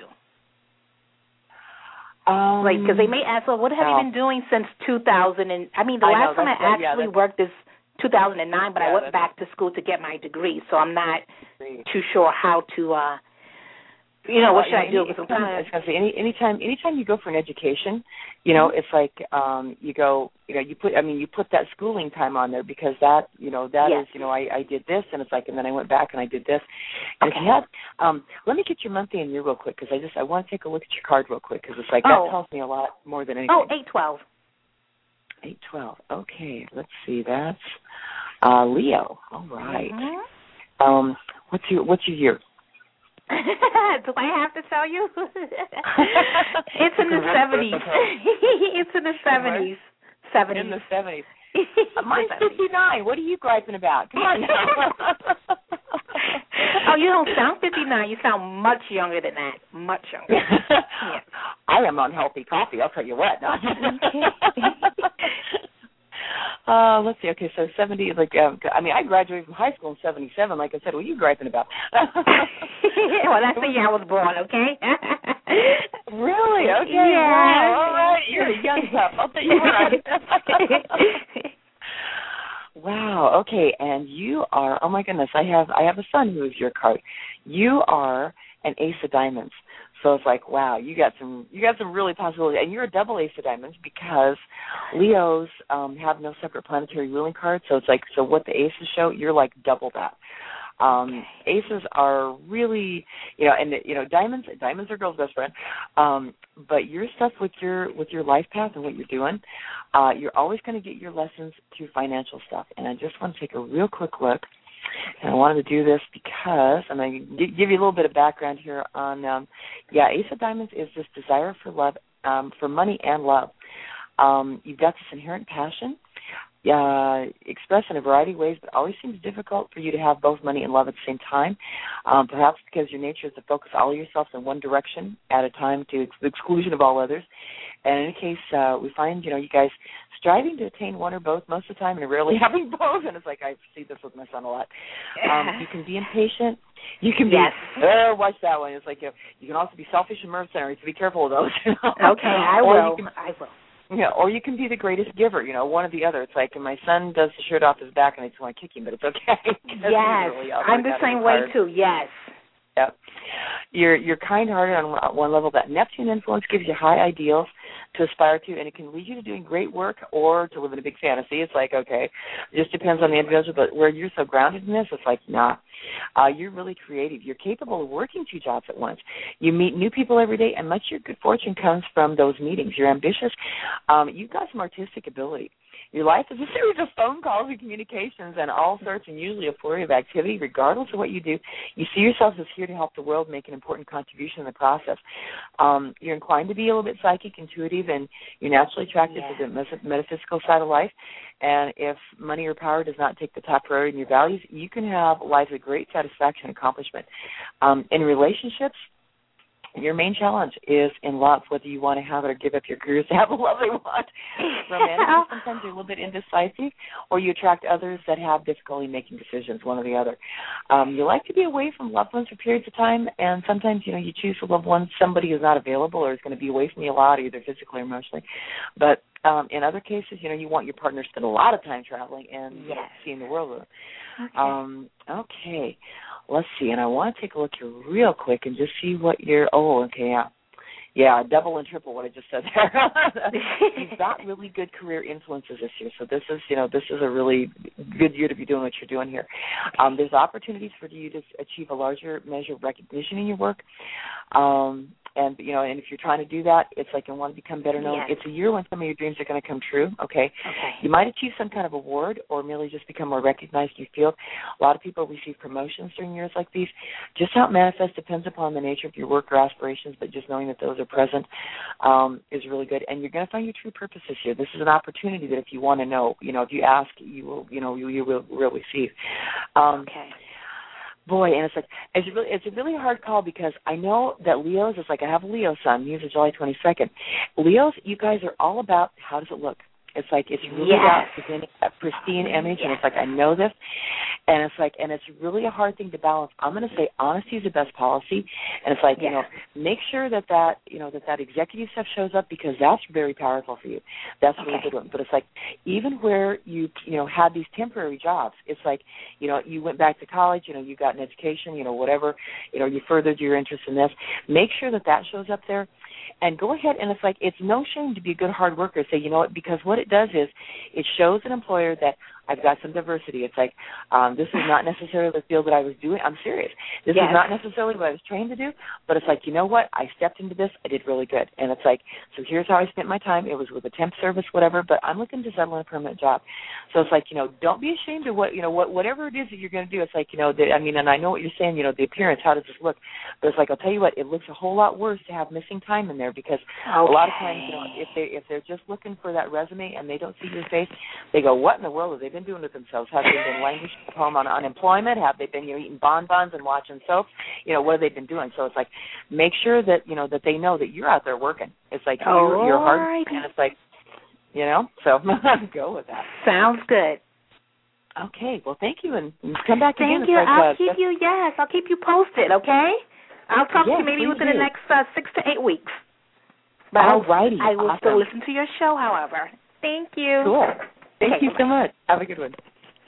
Speaker 4: Like, because they may ask, well, what have you been doing since 2000? And I mean, the last time I actually worked is 2009, but I went back to school to get my degree, so I'm not too sure how to, what should I do? Because
Speaker 2: anytime you go for an education, it's like you put that schooling time on there, because that is, I did this, and it's like, and then I went back and I did this. And if you had, let me get your month and year real quick, because I want to take a look at your card real quick, because it's like that tells me a lot more than anything.
Speaker 4: Oh, 8/12.
Speaker 2: 8/12. Okay, let's see. That's Leo. All right. Mm-hmm. What's your year?
Speaker 4: Do I have to tell you? It's in the 70s. It's in the 70s. 70s.
Speaker 2: In the 70s. Mine's 59. What are you griping about? Come on now.
Speaker 4: Oh, you don't sound 59. You sound much younger than that. Much younger. Yeah.
Speaker 2: I am unhealthy coffee, I'll tell you what. Let's see. Okay, so 70, I graduated from high school in 77. Like I said, what are you griping about?
Speaker 4: Well, that's the year I was born, okay?
Speaker 2: Really? Okay.
Speaker 4: Yeah.
Speaker 2: Wow. All right. You're a young pup. I'll tell you what. Wow. Okay, and you are, oh my goodness, I have a son who is your card. You are an Ace of Diamonds. So it's like, wow, you got some really possibilities. And you're a double Ace of Diamonds, because Leos have no separate planetary ruling cards. So it's like, so what the Aces show, you're like double that. Aces are really, diamonds are girls' best friend. But your stuff with your life path and what you're doing, you're always going to get your lessons through financial stuff. And I just want to take a real quick look. And I wanted to do this because I'm going to give you a little bit of background here on, Ace of Diamonds is this desire for love, for money and love. You've got this inherent passion, expressed in a variety of ways, but always seems difficult for you to have both money and love at the same time, perhaps because your nature is to focus all of yourself in one direction at a time to the exclusion of all others. And in any case, we find, you guys striving to attain one or both most of the time and rarely having both. And it's like, I see this with my son a lot. You can be impatient. You can be, watch that one. It's like, you can also be selfish and mercenary, so be careful of those.
Speaker 4: Okay, I will.
Speaker 2: Yeah, or you can be the greatest giver, one or the other. It's like, and my son does the shirt off his back, and I just want to kick him, but it's okay.
Speaker 4: Yes, really I'm the same way too. Yes.
Speaker 2: Yep. You're kind-hearted on one level. That Neptune influence gives you high ideals. to aspire to, and it can lead you to doing great work or to live in a big fantasy. It's like, okay, it just depends on the individual, but where you're so grounded in this, it's like, nah. You're really creative. You're capable of working 2 jobs at once. You meet new people every day, and much of your good fortune comes from those meetings. You're ambitious. You've got some artistic ability. Your life is a series of phone calls and communications and all sorts, and usually a flurry of activity. Regardless of what you do, you see yourself as here to help the world, make an important contribution in the process. You're inclined to be a little bit psychic, intuitive, and you're naturally attracted to the metaphysical side of life. And if money or power does not take the top priority in your values, you can have lives of great satisfaction and accomplishment. In relationships, your main challenge is in love, whether you want to have it or give up your careers to have a love they want. Romantically, sometimes you're a little bit indecisive, or you attract others that have difficulty making decisions, one or the other. You like to be away from loved ones for periods of time, and sometimes, you choose for loved ones somebody who's not available or is going to be away from you a lot, either physically or emotionally. But in other cases, you want your partner to spend a lot of time traveling and seeing the world. Okay. Let's see, and I want to take a look here real quick and just see what you're. Yeah, double and triple what I just said there. You've got really good career influences this year, so this is a really good year to be doing what you're doing here. There's opportunities for you to achieve a larger measure of recognition in your work. And if you're trying to do that, it's like you want to become better known. It's a year when some of your dreams are going to come true, okay? You might achieve some kind of award or merely just become more recognized in your field. A lot of people receive promotions during years like these. Just how it manifests depends upon the nature of your work or aspirations, but just knowing that those are present is really good. And you're going to find your true purpose this year. This is an opportunity that if you want to know, if you ask, you will receive. Boy, and it's a really hard call because I know that Leos, it's like I have a Leo son. He's July 22nd. Leos, you guys are all about how does it look. It's like it's really about presenting a pristine image, and it's like I know this, and it's really a hard thing to balance. I'm going to say honesty is the best policy, and it's like make sure that executive stuff shows up because that's very powerful for you. That's a really good one. But it's like even where you had these temporary jobs, it's like you went back to college, you got an education, whatever, you furthered your interest in this. Make sure that shows up there. And go ahead, and it's like it's no shame to be a good hard worker. Say, because what it does is it shows an employer that I've got some diversity. It's like this is not necessarily the field that I was doing. I'm serious. This is not necessarily what I was trained to do, but it's like, you know what? I stepped into this. I did really good. And it's like, so here's how I spent my time. It was with a temp service, whatever, but I'm looking to settle in a permanent job. So it's like, don't be ashamed of whatever it is that you're going to do. It's like, and I know what you're saying, the appearance, how does this look? But it's like, I'll tell you what, it looks a whole lot worse to have missing time in there because a lot of times, if they're just looking for that resume and they don't see your face, they go, what in the world have they been doing with themselves? Have they been languishing at home on unemployment? Have they been eating bonbons and watching soaps? What have they been doing? So it's like make sure that that they know that you're out there working. It's like you're hard, and it's like so go with that.
Speaker 4: Sounds good.
Speaker 2: Okay, well thank you, and come back again.
Speaker 4: Thank you. I'll keep you posted. Okay, I'll talk to you maybe within the next 6 to 8 weeks. But
Speaker 2: alrighty,
Speaker 4: I will still listen to your show, however. Thank you.
Speaker 2: Cool. Thank you so much. Have a good one.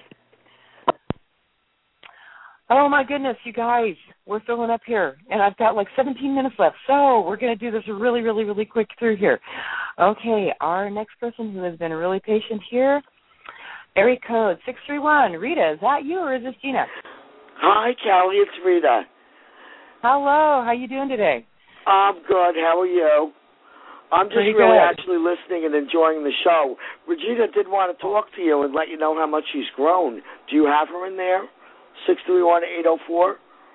Speaker 2: Oh, my goodness, you guys. We're filling up here, and I've got like 17 minutes left, so we're going to do this really, really, really quick through here. Okay, our next person who has been really patient here, area code 631. Rita, is that you or is this Gina?
Speaker 5: Hi, Callie. It's Rita.
Speaker 2: Hello. How you doing today?
Speaker 5: I'm good. How are you? I'm just really actually listening and enjoying the show. Regina did want to talk to you and let you know how much she's grown. Do you have her in there? 631-804?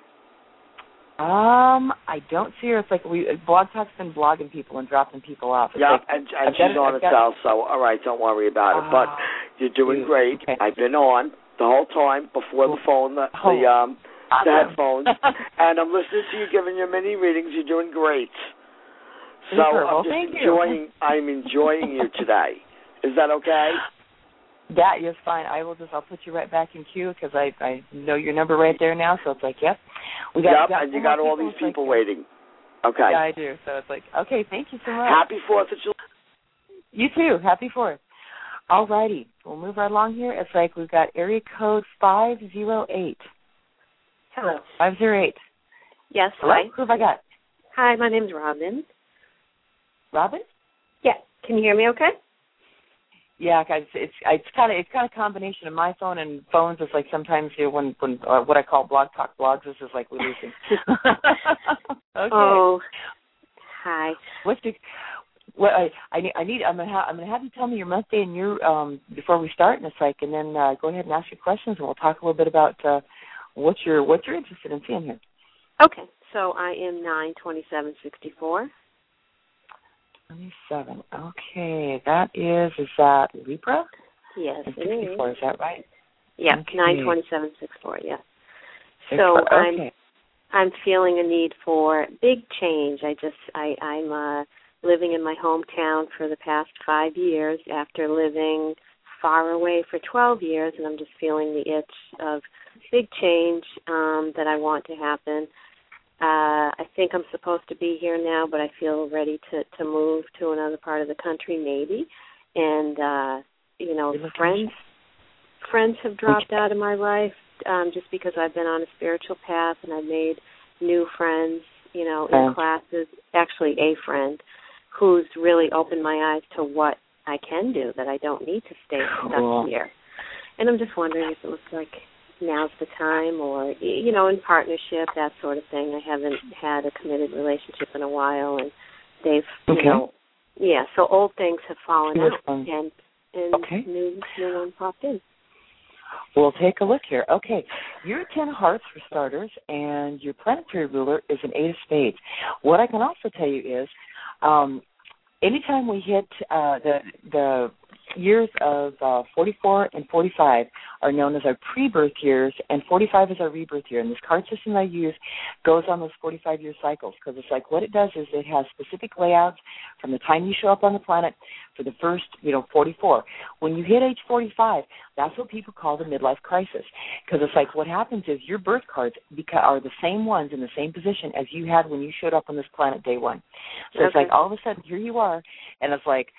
Speaker 2: I don't see her. It's like Blog Talk's been blogging people and dropping people off. It's
Speaker 5: and she's on it now, so all right, don't worry about it. But you're doing great. Okay. I've been on the whole time before the phone, the headphones, and I'm listening to you giving your mini readings. You're doing great. So I'm enjoying you today. Is that okay?
Speaker 2: That is fine. I'll put you right back in queue because I know your number right there now. So it's like,
Speaker 5: and you got all these people waiting. Okay.
Speaker 2: Yeah, I do. So it's like, okay, thank you so much.
Speaker 5: Happy 4th of July.
Speaker 2: You too. Happy 4th. All righty. We'll move right along here. It's like we've got area code 508.
Speaker 6: Hello.
Speaker 2: 508.
Speaker 6: Yes.
Speaker 2: Hello?
Speaker 6: Hi.
Speaker 2: Who have I got?
Speaker 6: Hi, my name's Robin.
Speaker 2: Robin?
Speaker 6: Yeah. Can you hear me okay?
Speaker 2: Yeah, guys, it's kind of a combination of my phone and phones. It's like sometimes when what I call blog talk blogs, this is like we're losing. Okay.
Speaker 6: Oh, hi.
Speaker 2: I'm gonna have you tell me your month, day, and your before we start, and it's like, and then go ahead and ask your questions, and we'll talk a little bit about what you're interested in seeing here.
Speaker 6: Okay, so I am 9/27/64.
Speaker 2: 27. Okay, is that Libra?
Speaker 6: Yes,
Speaker 2: and
Speaker 6: 64,
Speaker 2: is that right?
Speaker 6: Yeah,
Speaker 2: okay.
Speaker 6: 9/27/64. Yeah.
Speaker 2: 64.
Speaker 6: So
Speaker 2: okay.
Speaker 6: I'm feeling a need for big change. I'm living in my hometown for the past 5 years after living far away for 12 years, and I'm just feeling the itch of big change that I want to happen. I think I'm supposed to be here now, but I feel ready to move to another part of the country, maybe. And friends have dropped out of my life just because I've been on a spiritual path, and I've made new friends, in classes. Actually, a friend who's really opened my eyes to what I can do, that I don't need to stay stuck here. And I'm just wondering if it looks like now's the time, or, in partnership, that sort of thing. I haven't had a committed relationship in a while, and they've, so old things have fallen out, and new one popped in.
Speaker 2: We'll take a look here. Okay, you're 10 of hearts for starters, and your planetary ruler is an 8 of spades. What I can also tell you is anytime we hit the years of 44 and 45 are known as our pre-birth years, and 45 is our rebirth year. And this card system I use goes on those 45-year cycles, because it's like what it does is it has specific layouts from the time you show up on the planet for the first, 44. When you hit age 45, that's what people call the midlife crisis, because it's like what happens is your birth cards are the same ones in the same position as you had when you showed up on this planet day one. So it's like all of a sudden here you are, and it's like,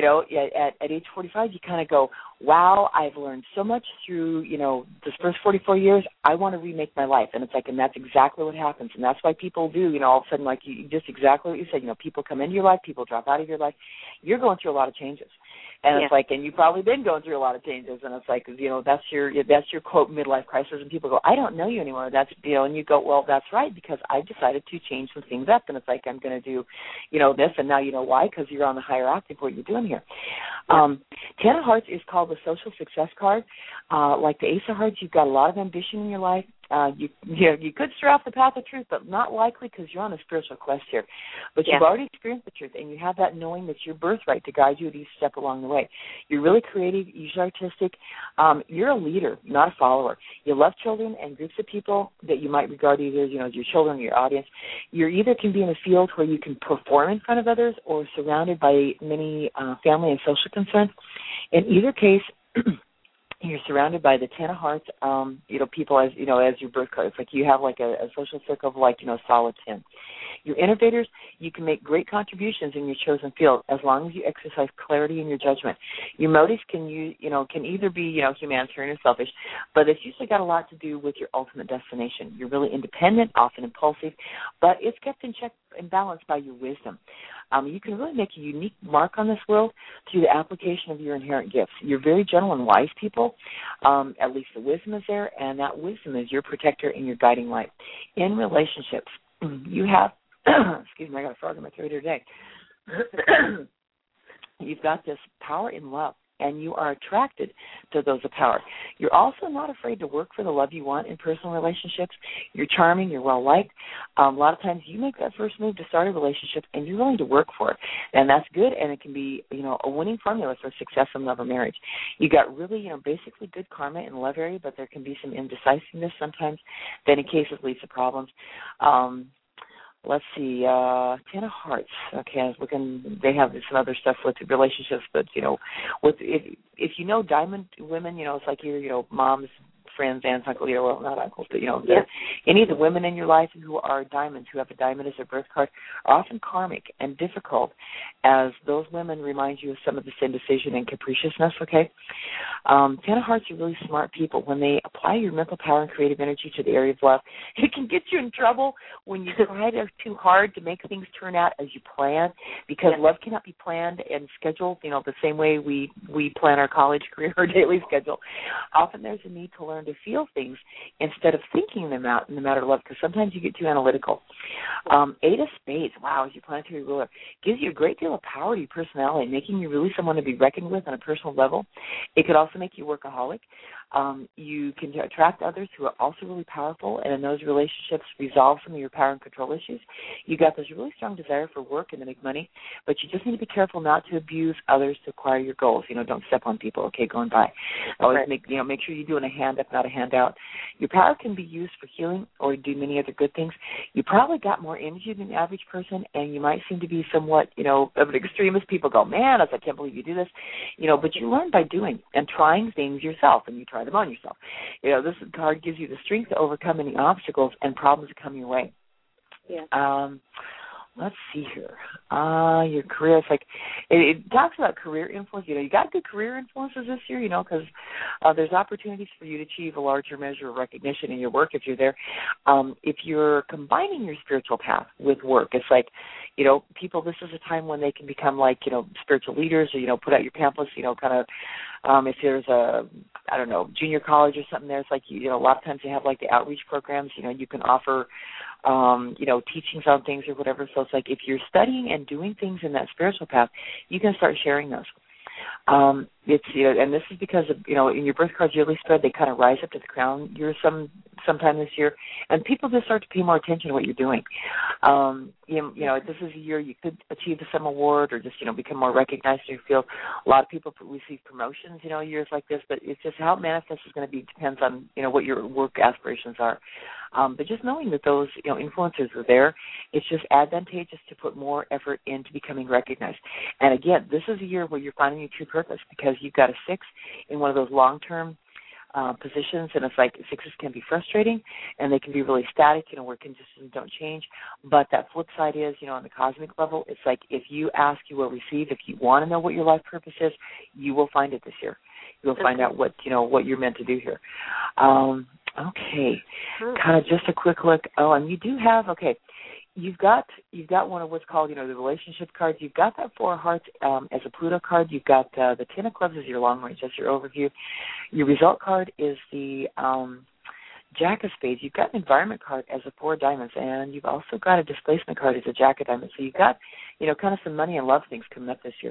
Speaker 2: at age 45 you kind of go, wow, I've learned so much through, this first 44 years. I want to remake my life. And it's like, and that's exactly what happens. And that's why people do, all of a sudden, like you just exactly what you said, people come into your life, people drop out of your life. You're going through a lot of changes. And it's like, and you've probably been going through a lot of changes, and it's like, that's your quote midlife crisis, and people go, I don't know you anymore. That's, and you go, well, that's right, because I decided to change some things up, and it's like, I'm going to do, this, and now you know why, because you're on the higher octave, what you're doing here. 10 of Hearts is called the social success card. Like the Ace of Hearts, you've got a lot of ambition in your life. You could stray off the path of truth, but not likely, because you're on a spiritual quest here. But you've already experienced the truth, and you have that knowing that's your birthright to guide you at each step along the way. You're really creative, usually artistic. You're a leader, not a follower. You love children and groups of people that you might regard either, as your children or your audience. You either can be in a field where you can perform in front of others, or surrounded by many family and social concerns. In either case, you're surrounded by the 10 of Hearts, people as your birth card. It's like you have like a social circle of solid 10. You're innovators. You can make great contributions in your chosen field as long as you exercise clarity in your judgment. Your motives can either be, humanitarian or selfish, but it's usually got a lot to do with your ultimate destination. You're really independent, often impulsive, but it's kept in check and balanced by your wisdom. You can really make a unique mark on this world through the application of your inherent gifts. You're very gentle and wise people. At least the wisdom is there, and that wisdom is your protector and your guiding light. In relationships, you have, excuse me, I got a frog in my throat here today. You've got this power in love, and you are attracted to those of power. You're also not afraid to work for the love you want in personal relationships. You're charming. You're well-liked. A lot of times you make that first move to start a relationship, and you're willing to work for it. And that's good, and it can be, a winning formula for success in love or marriage. You got really, basically good karma in the love area, but there can be some indecisiveness sometimes that in cases leads to problems. Let's see, 10 of Hearts. Okay, I was looking. They have some other stuff with relationships, but if you know diamond women, it's like your moms, friends, aunts, uncles, well, not uncles, but, any of the women in your life who are diamonds, who have a diamond as their birth card, are often karmic and difficult, as those women remind you of some of this indecision and capriciousness, okay? 10 of Hearts are really smart people. When they apply your mental power and creative energy to the area of love, it can get you in trouble when you try too hard to make things turn out as you plan, because love cannot be planned and scheduled, the same way we plan our college career or daily schedule. Often there's a need to learn to feel things instead of thinking them out in the matter of love, because sometimes you get too analytical. 8 of Spades, wow, as your planetary ruler, gives you a great deal of power to your personality, making you really someone to be reckoned with on a personal level. It could also make you workaholic. You can attract others who are also really powerful, and in those relationships resolve some of your power and control issues. You got this really strong desire for work and to make money, but you just need to be careful not to abuse others to acquire your goals. Don't step on people, okay, going by. Always make sure you're doing a hand up, not a handout. Your power can be used for healing or to do many other good things. You probably got more energy than the average person, and you might seem to be somewhat, of an extremist. People go, man, I can't believe you do this, but you learn by doing and trying things yourself, and you try them on yourself. This card gives you the strength to overcome any obstacles and problems that come your way. Yeah. Let's see here. Your career, it's like, it talks about career influence. You got good career influences this year, because there's opportunities for you to achieve a larger measure of recognition in your work if you're there. If you're combining your spiritual path with work, it's like, people, this is a time when they can become like, spiritual leaders or, put out your pamphlets, kind of, if there's a, junior college or something there, it's like, a lot of times they have like the outreach programs, you can offer, teachings on things or whatever. So it's like if you're studying and doing things in that spiritual path, you can start sharing those. It's and this is because of, in your birth card's yearly spread, they kind of rise up to the crown sometime this year, and people just start to pay more attention to what you're doing. This is a year you could achieve some award or just become more recognized in your field. A lot of people receive promotions, years like this, but it's just how it manifests is going to be depends on what your work aspirations are. But just knowing that those influences are there, it's just advantageous to put more effort into becoming recognized. And again, this is a year where you're finding your true purpose, because you've got a 6 in one of those long-term positions, and it's like 6s can be frustrating and they can be really static, where conditions don't change. But that flip side is, on the cosmic level, it's like if you ask, you will receive. If you want to know what your life purpose is, you will find it this year. You'll find out what you're meant to do here. Okay, kind of just a quick look. Oh, and you do have, you've got one of what's called, the relationship cards. You've got that 4 of Hearts as a Pluto card. You've got the 10 of Clubs as your long range. That's your overview. Your result card is the Jack of Spades. You've got an environment card as a 4 of Diamonds, and you've also got a displacement card as a Jack of Diamonds. So you've got, kind of some money and love things coming up this year.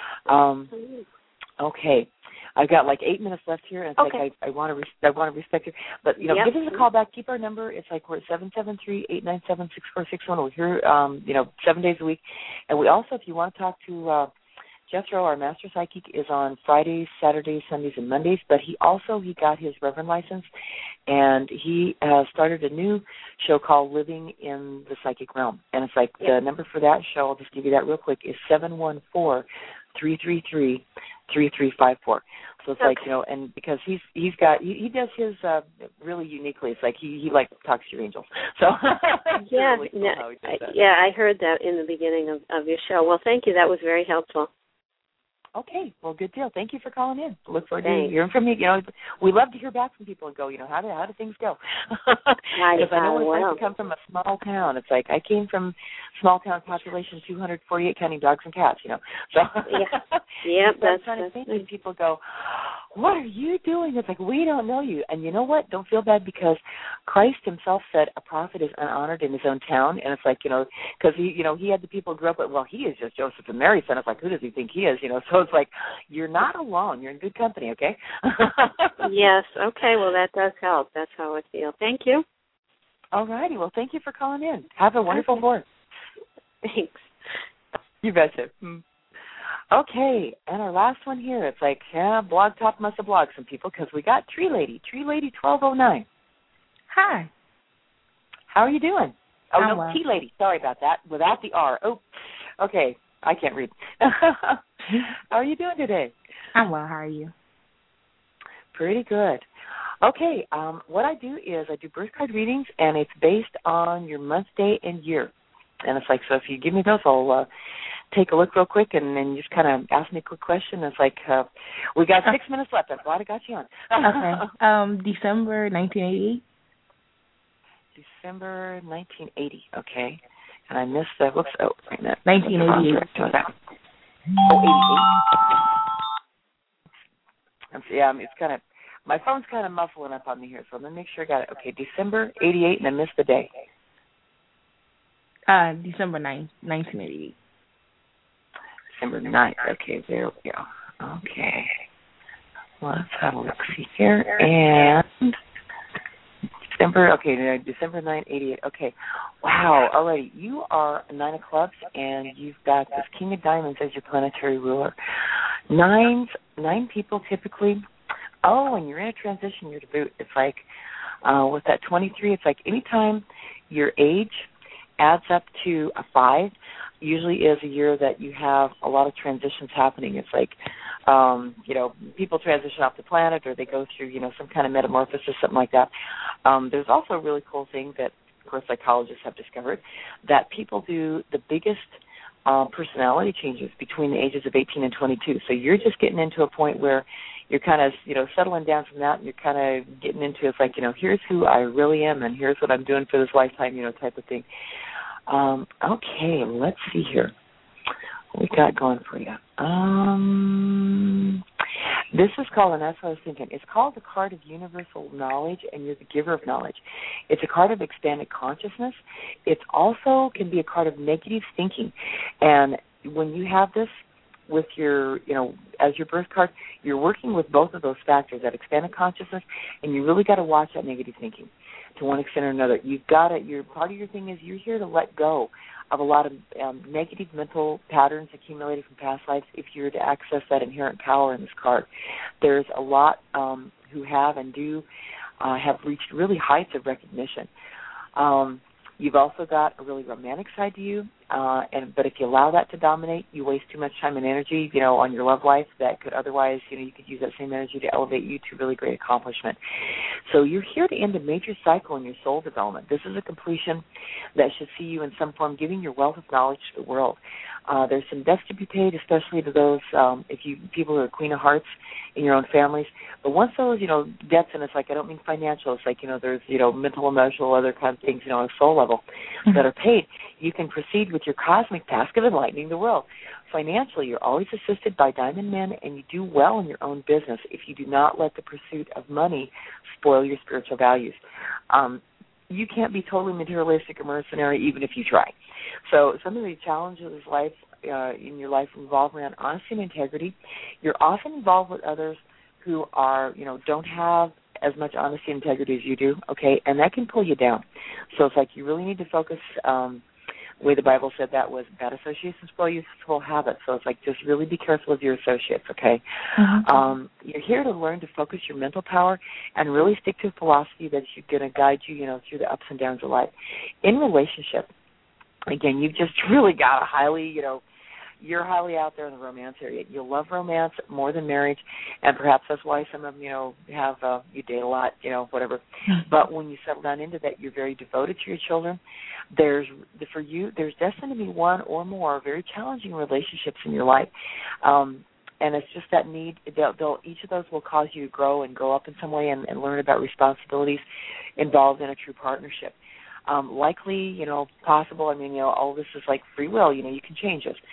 Speaker 2: Okay. I've got like 8 minutes left here, and it's like I want to respect you. But give us a call back. Keep our number. It's like we're at 773-897-6461. We're here, 7 days a week. And we also, if you want to talk to Jethro, our master psychic, is on Fridays, Saturdays, Sundays, and Mondays. But he got his Reverend license, and he started a new show called Living in the Psychic Realm. And it's like the number for that show, I'll just give you that real quick, is 714-333-3354. So it's like, and because he does his really uniquely. It's like he like talks to your angels. So really cool
Speaker 6: I heard that in the beginning of your show. Well, thank you. That was very helpful.
Speaker 2: Okay, well, good deal. Thank you for calling in. Look forward to hearing from you. We love to hear back from people and go, how do things go? Because I know what it's like to come from a small town. It's like I came from small town population, 248 counting dogs and cats. So that's kind of thing. And people go, what are you doing? It's like, we don't know you. And you know what? Don't feel bad, because Christ himself said a prophet is unhonored in his own town. And it's like, because he had the people who grew up with, well, he is just Joseph and Mary's son. It's like, who does he think he is? So it's like, you're not alone. You're in good company, okay?
Speaker 6: Yes. Okay. Well, that does help. That's how I feel. Thank you.
Speaker 2: All righty. Well, thank you for calling in. Have a wonderful board.
Speaker 6: Thanks.
Speaker 2: You betcha. Okay, and our last one here, it's like, Blog Talk must have blogged some people, because we got Tree Lady 1209.
Speaker 7: Hi.
Speaker 2: How are you doing? Oh,
Speaker 7: I'm
Speaker 2: no,
Speaker 7: well.
Speaker 2: Tea Lady, sorry about that, without the R. Oh, okay, I can't read. How are you doing today?
Speaker 7: I'm well, how are you?
Speaker 2: Pretty good. Okay, what I do is I do birth card readings, and it's based on your month, day, and year. And it's like, so if you give me those, I'll take a look real quick and then just kind of ask me a quick question. It's like, we got 6 minutes left. I'm glad I got you on.
Speaker 7: Okay. December 1980.
Speaker 2: December 1980. Okay. And I missed the, whoops, oh, wait a minute.
Speaker 7: 1988.
Speaker 2: It's kind of, my phone's kind of muffling up on me here, so let me make sure I got it. Okay, December 88, and I missed the day.
Speaker 7: December 9th, 1988.
Speaker 2: December 9th. Okay, there we go. Okay. Let's have a look-see here. And December 9th, 88. Okay. Wow. All right. You are a 9 of clubs, and you've got this King of Diamonds as your planetary ruler. 9 people typically. Oh, and you're in a transition year to boot. It's like with that 23, it's like anytime your age adds up to a 5, usually is a year that you have a lot of transitions happening. It's like, people transition off the planet, or they go through, some kind of metamorphosis, something like that. There's also a really cool thing that, of course, psychologists have discovered, that people do the biggest personality changes between the ages of 18 and 22. So you're just getting into a point where you're kind of, settling down from that, and you're kind of getting into, it's like, here's who I really am, and here's what I'm doing for this lifetime, type of thing. Okay, let's see here. What we got going for you? This is called, and that's what I was thinking, it's called the card of universal knowledge, and you're the giver of knowledge. It's a card of expanded consciousness. It also can be a card of negative thinking. And when you have this with your, as your birth card, you're working with both of those factors, that expanded consciousness, and you really got to watch that negative thinking to one extent or another. You've got to, part of your thing is you're here to let go of a lot of negative mental patterns accumulated from past lives if you're to access that inherent power in this card. There's a lot who have and do have reached really heights of recognition. You've also got a really romantic side to you, but if you allow that to dominate, you waste too much time and energy, on your love life that could otherwise, you could use that same energy to elevate you to really great accomplishment. So you're here to end a major cycle in your soul development. This is a completion that should see you in some form giving your wealth of knowledge to the world. There's some debts to be paid, especially to those people who are Queen of Hearts in your own families. But once those, debts, and it's like, I don't mean financial, it's like, there's, mental, emotional, other kind of things, on a soul level that are paid, you can proceed with your cosmic task of enlightening the world. Financially, you're always assisted by diamond men, and you do well in your own business if you do not let the pursuit of money spoil your spiritual values. You can't be totally materialistic or mercenary even if you try. So some of the challenges in your life revolve around honesty and integrity. You're often involved with others who are, don't have as much honesty and integrity as you do, okay, and that can pull you down. So it's like you really need to focus. The way the Bible said that was bad associations spoil useful habits. So it's like just really be careful of your associates, okay? Mm-hmm. You're here to learn to focus your mental power and really stick to a philosophy that's going to guide you, through the ups and downs of life. In relationship, again, you've just really got a highly, you're highly out there in the romance area. You'll love romance more than marriage, and perhaps that's why some of them, have, you date a lot, whatever. But when you settle down into that, you're very devoted to your children. There's destined to be one or more very challenging relationships in your life. And it's just that need, each of those will cause you to grow and grow up in some way and learn about responsibilities involved in a true partnership. Likely, possible, all this is like free will, you can change it.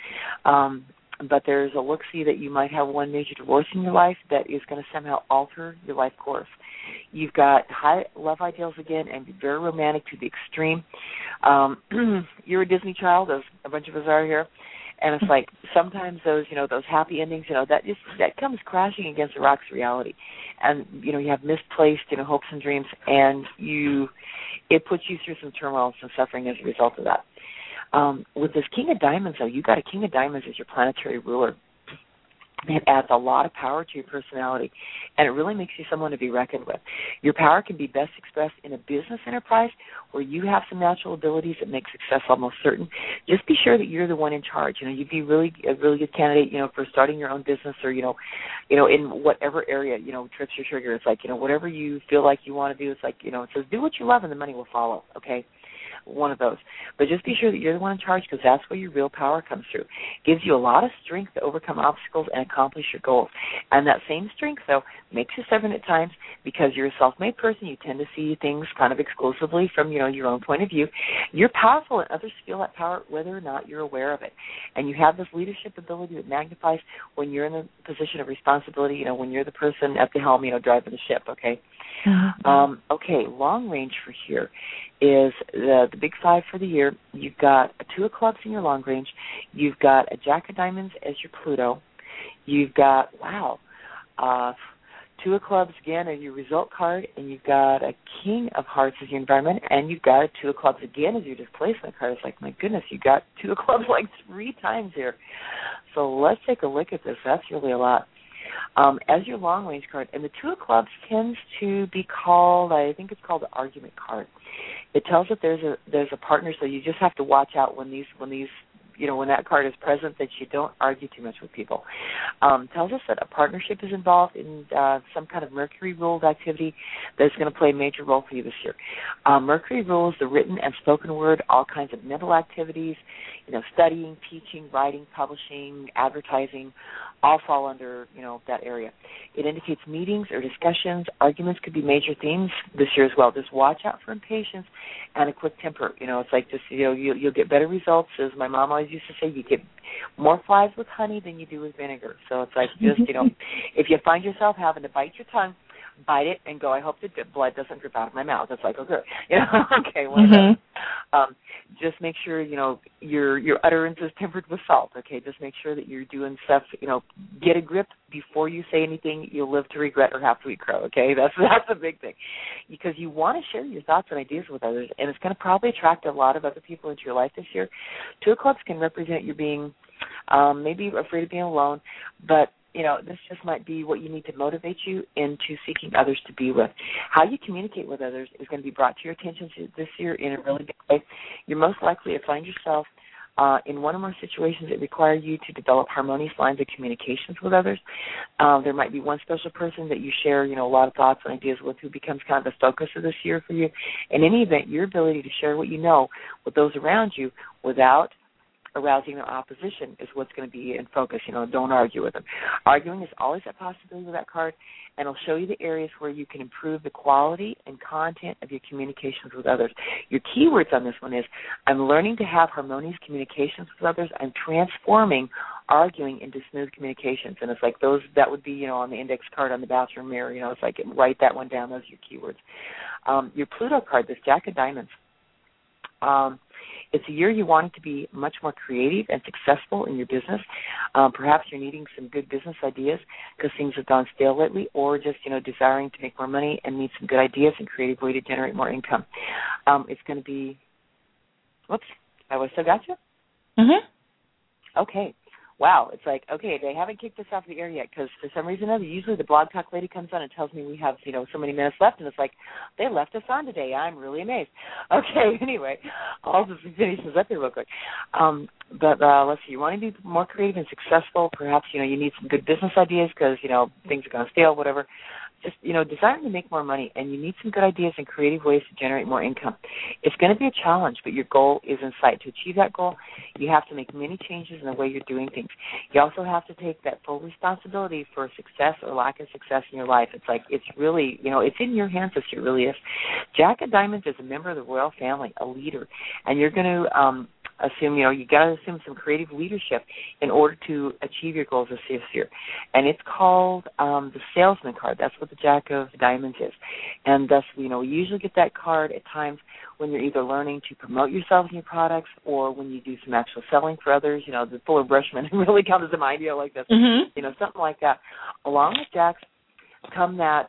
Speaker 2: But there's a look-see that you might have one major divorce in your life that is going to somehow alter your life course. You've got high love ideals again and very romantic to the extreme. You're a Disney child, as a bunch of us are here. And it's like sometimes those, those happy endings, that comes crashing against the rock's reality. And, you have misplaced, hopes and dreams, and it puts you through some turmoil and some suffering as a result of that. With this King of Diamonds, though, you got a King of Diamonds as your planetary ruler. It adds a lot of power to your personality, and it really makes you someone to be reckoned with. Your power can be best expressed in a business enterprise where you have some natural abilities that make success almost certain. Just be sure that you're the one in charge. You'd be a really good candidate, for starting your own business or, in whatever area, trips your trigger. It's like, whatever you feel like you want to do, it's like, it says do what you love and the money will follow, okay? One of those. But just be sure that you're the one in charge because that's where your real power comes through. Gives you a lot of strength to overcome obstacles and accomplish your goals. And that same strength, though, makes you stubborn at times because you're a self-made person. You tend to see things kind of exclusively from, your own point of view. You're powerful and others feel that power whether or not you're aware of it. And you have this leadership ability that magnifies when you're in the position of responsibility, when you're the person at the helm, driving the ship, okay? Okay, long range for here is the big five for the year. You've got a 2 of clubs in your long range. You've got a Jack of diamonds as your Pluto. You've got, 2 of clubs again as your result card, and you've got a King of hearts as your environment, and you've got a 2 of clubs again as your displacement card. It's like, my goodness, you got 2 of clubs like 3 times here. So let's take a look at this. That's really a lot. As your long-range card, and the 2 of clubs tends to be called, I think it's called the argument card. It tells that there's a partner, so you just have to watch out when that card is present, that you don't argue too much with people. Tells us that a partnership is involved in some kind of Mercury-ruled activity that's going to play a major role for you this year. Mercury rules the written and spoken word, all kinds of mental activities, studying, teaching, writing, publishing, advertising, all fall under, that area. It indicates meetings or discussions. Arguments could be major themes this year as well. Just watch out for impatience and a quick temper. It's like just, you'll get better results. As my mom always used to say, you get more flies with honey than you do with vinegar. So it's like just, if you find yourself having to bite your tongue, bite it and go, I hope the blood doesn't drip out of my mouth. It's like, okay, okay, just make sure, your utterance is tempered with salt, okay? Just make sure that you're doing stuff, get a grip before you say anything you'll live to regret or have to eat crow, okay? That's a big thing. Because you want to share your thoughts and ideas with others, and it's going to probably attract a lot of other people into your life this year. 2 of clubs can represent you being maybe afraid of being alone, but this just might be what you need to motivate you into seeking others to be with. How you communicate with others is going to be brought to your attention this year in a really big way. You're most likely to find yourself in one or more situations that require you to develop harmonious lines of communications with others. There might be one special person that you share, a lot of thoughts and ideas with who becomes kind of the focus of this year for you. In any event, your ability to share what you know with those around you without arousing their opposition is what's going to be in focus. Don't argue with them. Arguing is always a possibility with that card, and it'll show you the areas where you can improve the quality and content of your communications with others. Your keywords on this one is, I'm learning to have harmonious communications with others. I'm transforming arguing into smooth communications. And it's like that would be, on the index card on the bathroom mirror. It's like write that one down. Those are your keywords. Your Pluto card, this Jack of diamonds. It's a year you want to be much more creative and successful in your business. Perhaps you're needing some good business ideas because things have gone stale lately, or just, desiring to make more money and need some good ideas and creative way to generate more income. It's going to be, whoops, I still got you? Mm-hmm. Okay. Wow, it's like, okay, they haven't kicked us off the air yet because for some reason or other, usually the Blog Talk lady comes on and tells me we have, so many minutes left, and it's like, they left us on today. I'm really amazed. Okay, anyway, I'll just finish this up here real quick. But let's see, you want to be more creative and successful. Perhaps, you need some good business ideas because, things are going to stale, whatever. Just, desiring to make more money, and you need some good ideas and creative ways to generate more income. It's going to be a challenge, but your goal is in sight. To achieve that goal, you have to make many changes in the way you're doing things. You also have to take that full responsibility for success or lack of success in your life. It's like, it's really, it's in your hands this year, it really is. Jack of diamonds is a member of the royal family, a leader, and you're going to assume, you got to assume some creative leadership in order to achieve your goals this year. And it's called the salesman card. That's what the Jack of diamonds is. And thus, we usually get that card at times when you're either learning to promote yourself and your products or when you do some actual selling for others. The Fuller Brushman really comes to mind, like this. Mm-hmm. Something like that. Along with Jacks come that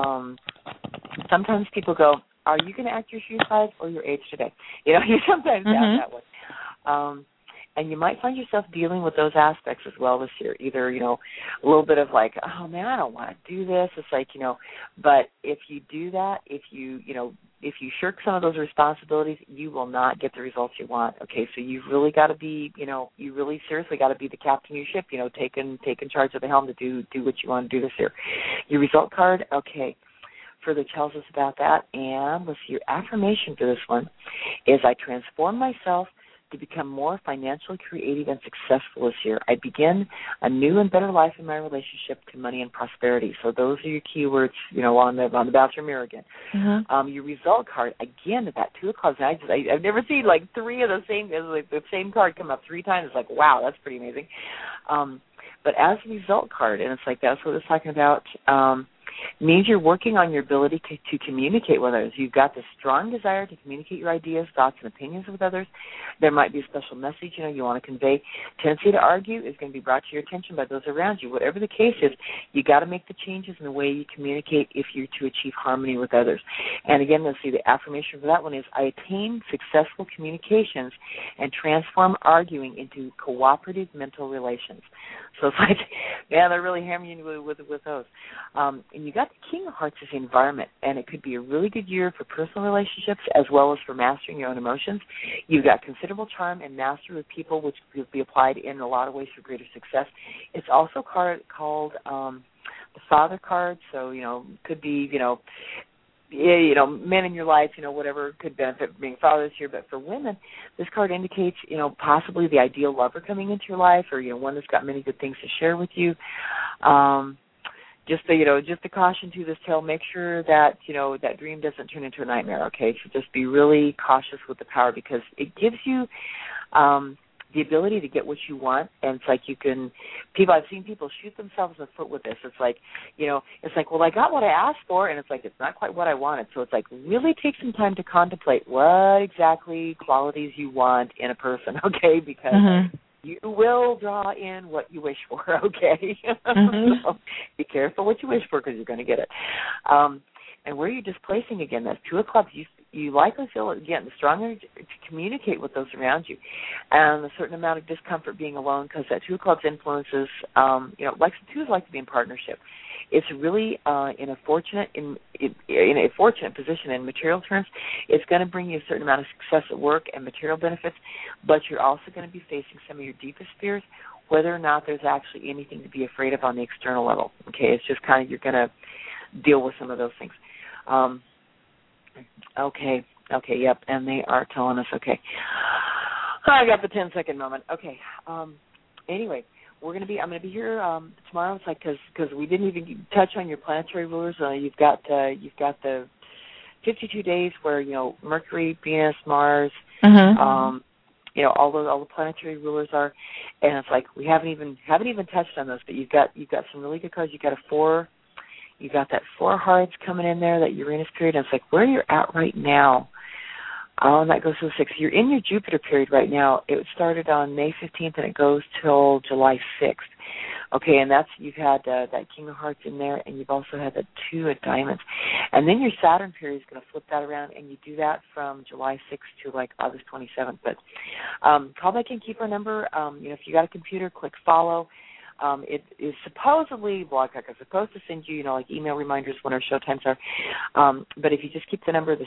Speaker 2: sometimes people go, are you going to act your shoe size or your age today? You sometimes ask that one. And you might find yourself dealing with those aspects as well this year. Either, you know, a little bit of like, oh, man, I don't want to do this. It's like, you know, but if you do that, if you shirk some of those responsibilities, you will not get the results you want. Okay, so you've really got to be, you know, you really seriously got to be the captain of your ship, you know, taking charge of the helm to do what you want to do this year. Your result card, okay, further tells us about that. And let's see, your affirmation for this one is, I transform myself to become more financially creative and successful this year. I begin a new and better life in my relationship to money and prosperity. So those are your keywords, you know, on the bathroom mirror again. Mm-hmm. Your result card, again, that 2 of clubs. I've never seen like 3 of the same card come up 3 times. It's like, wow, that's pretty amazing. But as a result card, and it's like that's what it's talking about, means you're working on your ability to communicate with others. You've got this strong desire to communicate your ideas, thoughts, and opinions with others. There might be a special message, you know, you want to convey. Tendency to argue is going to be brought to your attention by those around you. Whatever the case is, you got to make the changes in the way you communicate if you're to achieve harmony with others. And again, let's see, the affirmation for that one is, I attain successful communications and transform arguing into cooperative mental relations. So it's like, man, they're really hammering you with those. And you got the King of Hearts as the environment, and it could be a really good year for personal relationships as well as for mastering your own emotions. You've got considerable charm and mastery with people, which will be applied in a lot of ways for greater success. It's also called the Father card, so, you know, could be, you know, men in your life, you know, whatever could benefit from being father this year. But for women, this card indicates, you know, possibly the ideal lover coming into your life, or, you know, one that's got many good things to share with you. Just a caution to this tale, make sure that, you know, that dream doesn't turn into a nightmare, okay? So just be really cautious with the power, because it gives you the ability to get what you want. And it's like I've seen people shoot themselves in the foot with this. It's like, you know, it's like, well, I got what I asked for, and it's like, it's not quite what I wanted. So it's like, really take some time to contemplate what exactly qualities you want in a person, okay? Because you will draw in what you wish for, okay? So be careful what you wish for, because you're going to get it. And where you're displacing, again, that's 2 of clubs. You likely feel, again, the stronger to communicate with those around you, and a certain amount of discomfort being alone, because that 2 of clubs influences, you know, like 2s like to be in partnership. It's really in a fortunate position in material terms. It's going to bring you a certain amount of success at work and material benefits, but you're also going to be facing some of your deepest fears, whether or not there's actually anything to be afraid of on the external level. Okay, it's just kind of, you're going to deal with some of those things. Okay, yep, and they are telling us, okay. I got the 10-second moment. Okay, anyway, I'm going to be here tomorrow. It's like, because we didn't even touch on your planetary rulers. You've got the 52 days where, you know, Mercury, Venus, Mars, you know, all the planetary rulers are, and it's like we haven't even touched on those, but you've got some really good cards. You got that 4 of Hearts coming in there, that Uranus period. And it's like where you're at right now. Oh, and that goes to the 6th. You're in your Jupiter period right now. It started on May 15th, and it goes till July 6th. Okay, and you've had that King of Hearts in there, and you've also had the 2 of Diamonds. And then your Saturn period is going to flip that around, and you do that from July 6th to like August 27th. But call back and keep our number. You know, if you got a computer, click follow. It is supposedly Blog Talk is supposed to send you, you know, like email reminders when our show times are. But if you just keep the number, the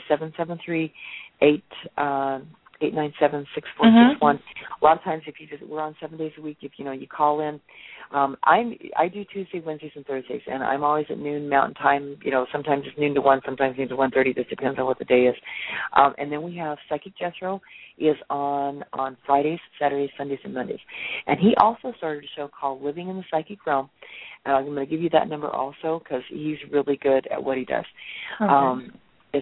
Speaker 2: 773-897-6461. A lot of times, we're on 7 days a week. If you call in. I do Tuesday, Wednesdays, and Thursdays, and I'm always at noon Mountain Time. You know, sometimes it's noon to 1, sometimes noon to 1:30. This depends on what the day is. And then we have Psychic Jethro is on Fridays, Saturdays, Sundays, and Mondays. And he also started a show called Living in the Psychic Realm. And I'm going to give you that number also because he's really good at what he does. Okay. It's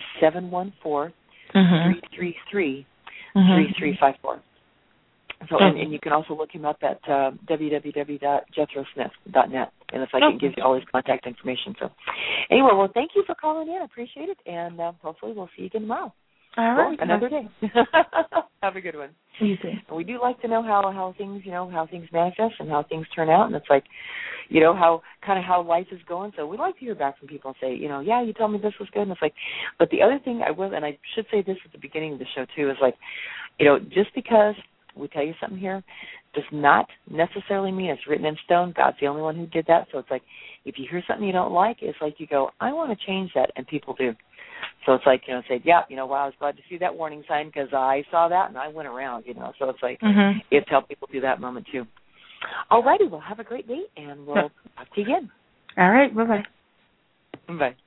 Speaker 2: 714-333-3354. So, and you can also look him up at www.jethrosmith.net, and it's like it gives you all his contact information. So, anyway, well, thank you for calling in. I appreciate it, and hopefully we'll see you again tomorrow.
Speaker 7: All right,
Speaker 2: another day. Have a good one.
Speaker 7: You too.
Speaker 2: We do like to know how things manifest and how things turn out, and it's like, how life is going. So we like to hear back from people and say, yeah, you told me this was good, and it's like, but the other thing I should say this at the beginning of the show too, is like, just because we tell you something here does not necessarily mean it's written in stone. God's the only one who did that. So it's like if you hear something you don't like, it's like you go, I want to change that, and people do. So it's like, say, yeah, wow, I was glad to see that warning sign because I saw that and I went around, So it's like it's helped people do that moment too. All righty, well, have a great day, and we'll talk to you again.
Speaker 7: All right, bye-bye.
Speaker 2: Bye.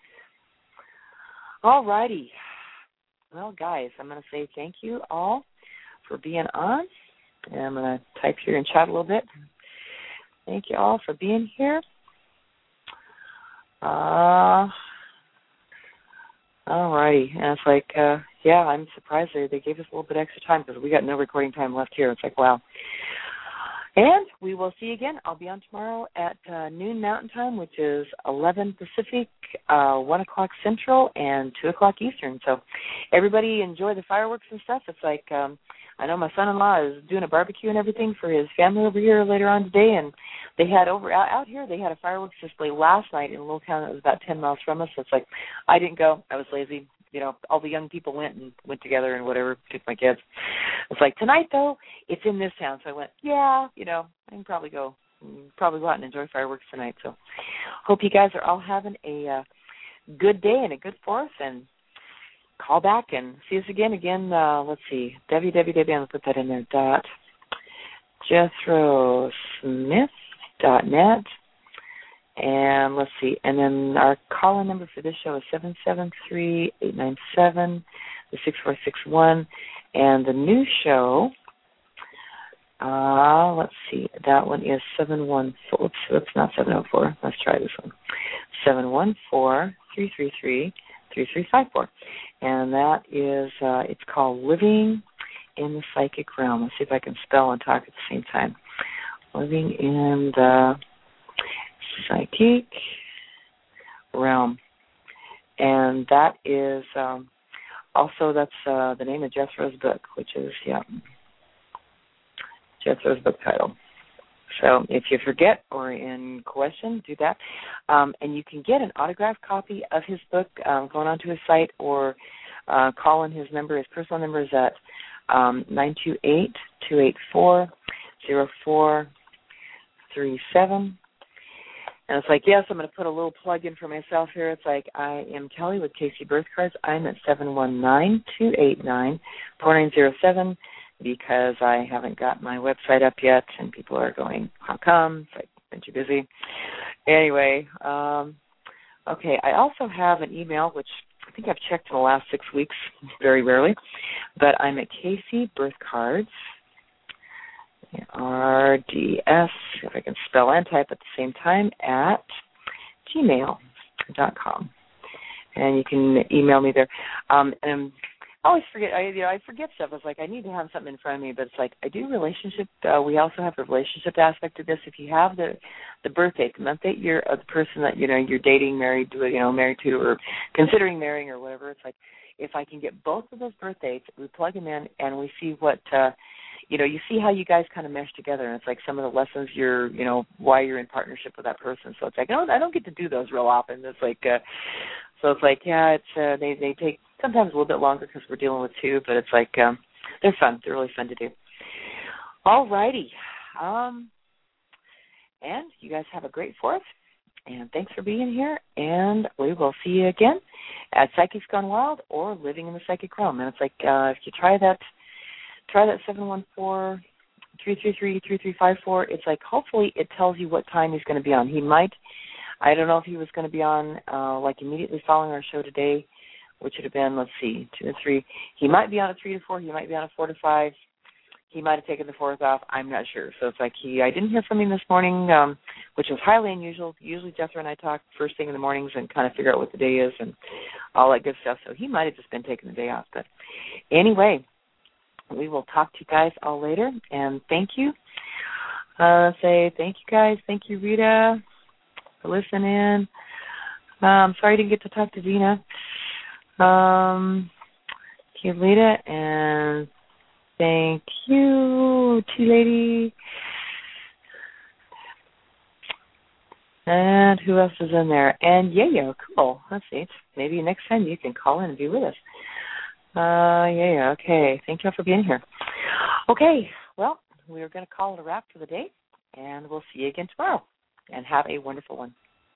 Speaker 2: All righty. Well, guys, I'm going to say thank you all for being on. And I'm going to type here and chat a little bit. Thank you all for being here. All righty. And it's like, I'm surprised they gave us a little bit extra time because we got no recording time left here. It's like, wow. And we will see you again. I'll be on tomorrow at noon Mountain Time, which is 11 Pacific, 1 o'clock Central, and 2 o'clock Eastern. So everybody enjoy the fireworks and stuff. It's like I know my son-in-law is doing a barbecue and everything for his family over here later on today, and they had out here, they had a fireworks display last night in a little town that was about 10 miles from us. So it's like I didn't go. I was lazy. All the young people went together and whatever, took my kids. It's like, tonight, though, it's in this town. So I went, I can probably go out and enjoy fireworks tonight. So hope you guys are all having a good day and a good 4th, and call back and see us again. Let's see, www, I'm going to put that in there, JethroSmith.net. And let's see, and then our call-in number for this show is 773-897-6461. And the new show, let's see, that one is 714. Oops, that's not 704. Let's try this one. 714-333-3354. And that is, it's called Living in the Psychic Realm. Let's see if I can spell and talk at the same time. Living in the Psychic Realm. And that is also, that's the name of Jethro's book, which is, Jethro's book title. So if you forget or in question, do that. And you can get an autographed copy of his book going onto his site or call in his number. His personal number is at 928-284-0437. And it's like, yes, I'm going to put a little plug in for myself here. It's like, I am Kelly with KC Birth Cards. I'm at 719-289-4907 because I haven't got my website up yet, and people are going, how come? It's like, been too busy. Anyway, okay, I also have an email, which I think I've checked in the last 6 weeks, very rarely, but I'm at KC Birth Cards, RDS, if I can spell and type at the same time, at gmail.com. And you can email me there. And I always forget, I forget stuff. It's like I need to have something in front of me, but it's like I do relationship. We also have a relationship aspect of this. If you have the birth date, the month date year of the person that, you're dating, married to, married to, or considering marrying or whatever, it's like if I can get both of those birth dates, we plug them in and we see what, you see how you guys kind of mesh together, and it's like some of the lessons why you're in partnership with that person. So it's like, I don't get to do those real often. It's like, so it's like, they take sometimes a little bit longer because we're dealing with two, but it's like, they're fun. They're really fun to do. All righty. And you guys have a great 4th, and thanks for being here, and we will see you again at Psychics Gone Wild or Living in the Psychic Realm. And it's like, if you try that 714-333-3354. It's like, hopefully it tells you what time he's going to be on. He might, I don't know if he was going to be on like immediately following our show today, which would have been, let's see, 2 to 3. He might be on at 3 to 4. He might be on at 4 to 5. He might have taken the 4th off. I'm not sure. So it's like I didn't hear from him this morning, which was highly unusual. Usually Jethro and I talk first thing in the mornings and kind of figure out what the day is and all that good stuff. So he might have just been taking the day off. But anyway, we will talk to you guys all later, and thank you. Say thank you, guys. Thank you, Rita, for listening. I'm sorry I didn't get to talk to Dina. Thank you, Rita, and thank you, T-Lady. And who else is in there? And Yayo, cool. That's neat. Maybe next time you can call in and be with us. Okay. Thank you all for being here. Okay, well, we're going to call it a wrap for the day, and we'll see you again tomorrow. And have a wonderful one.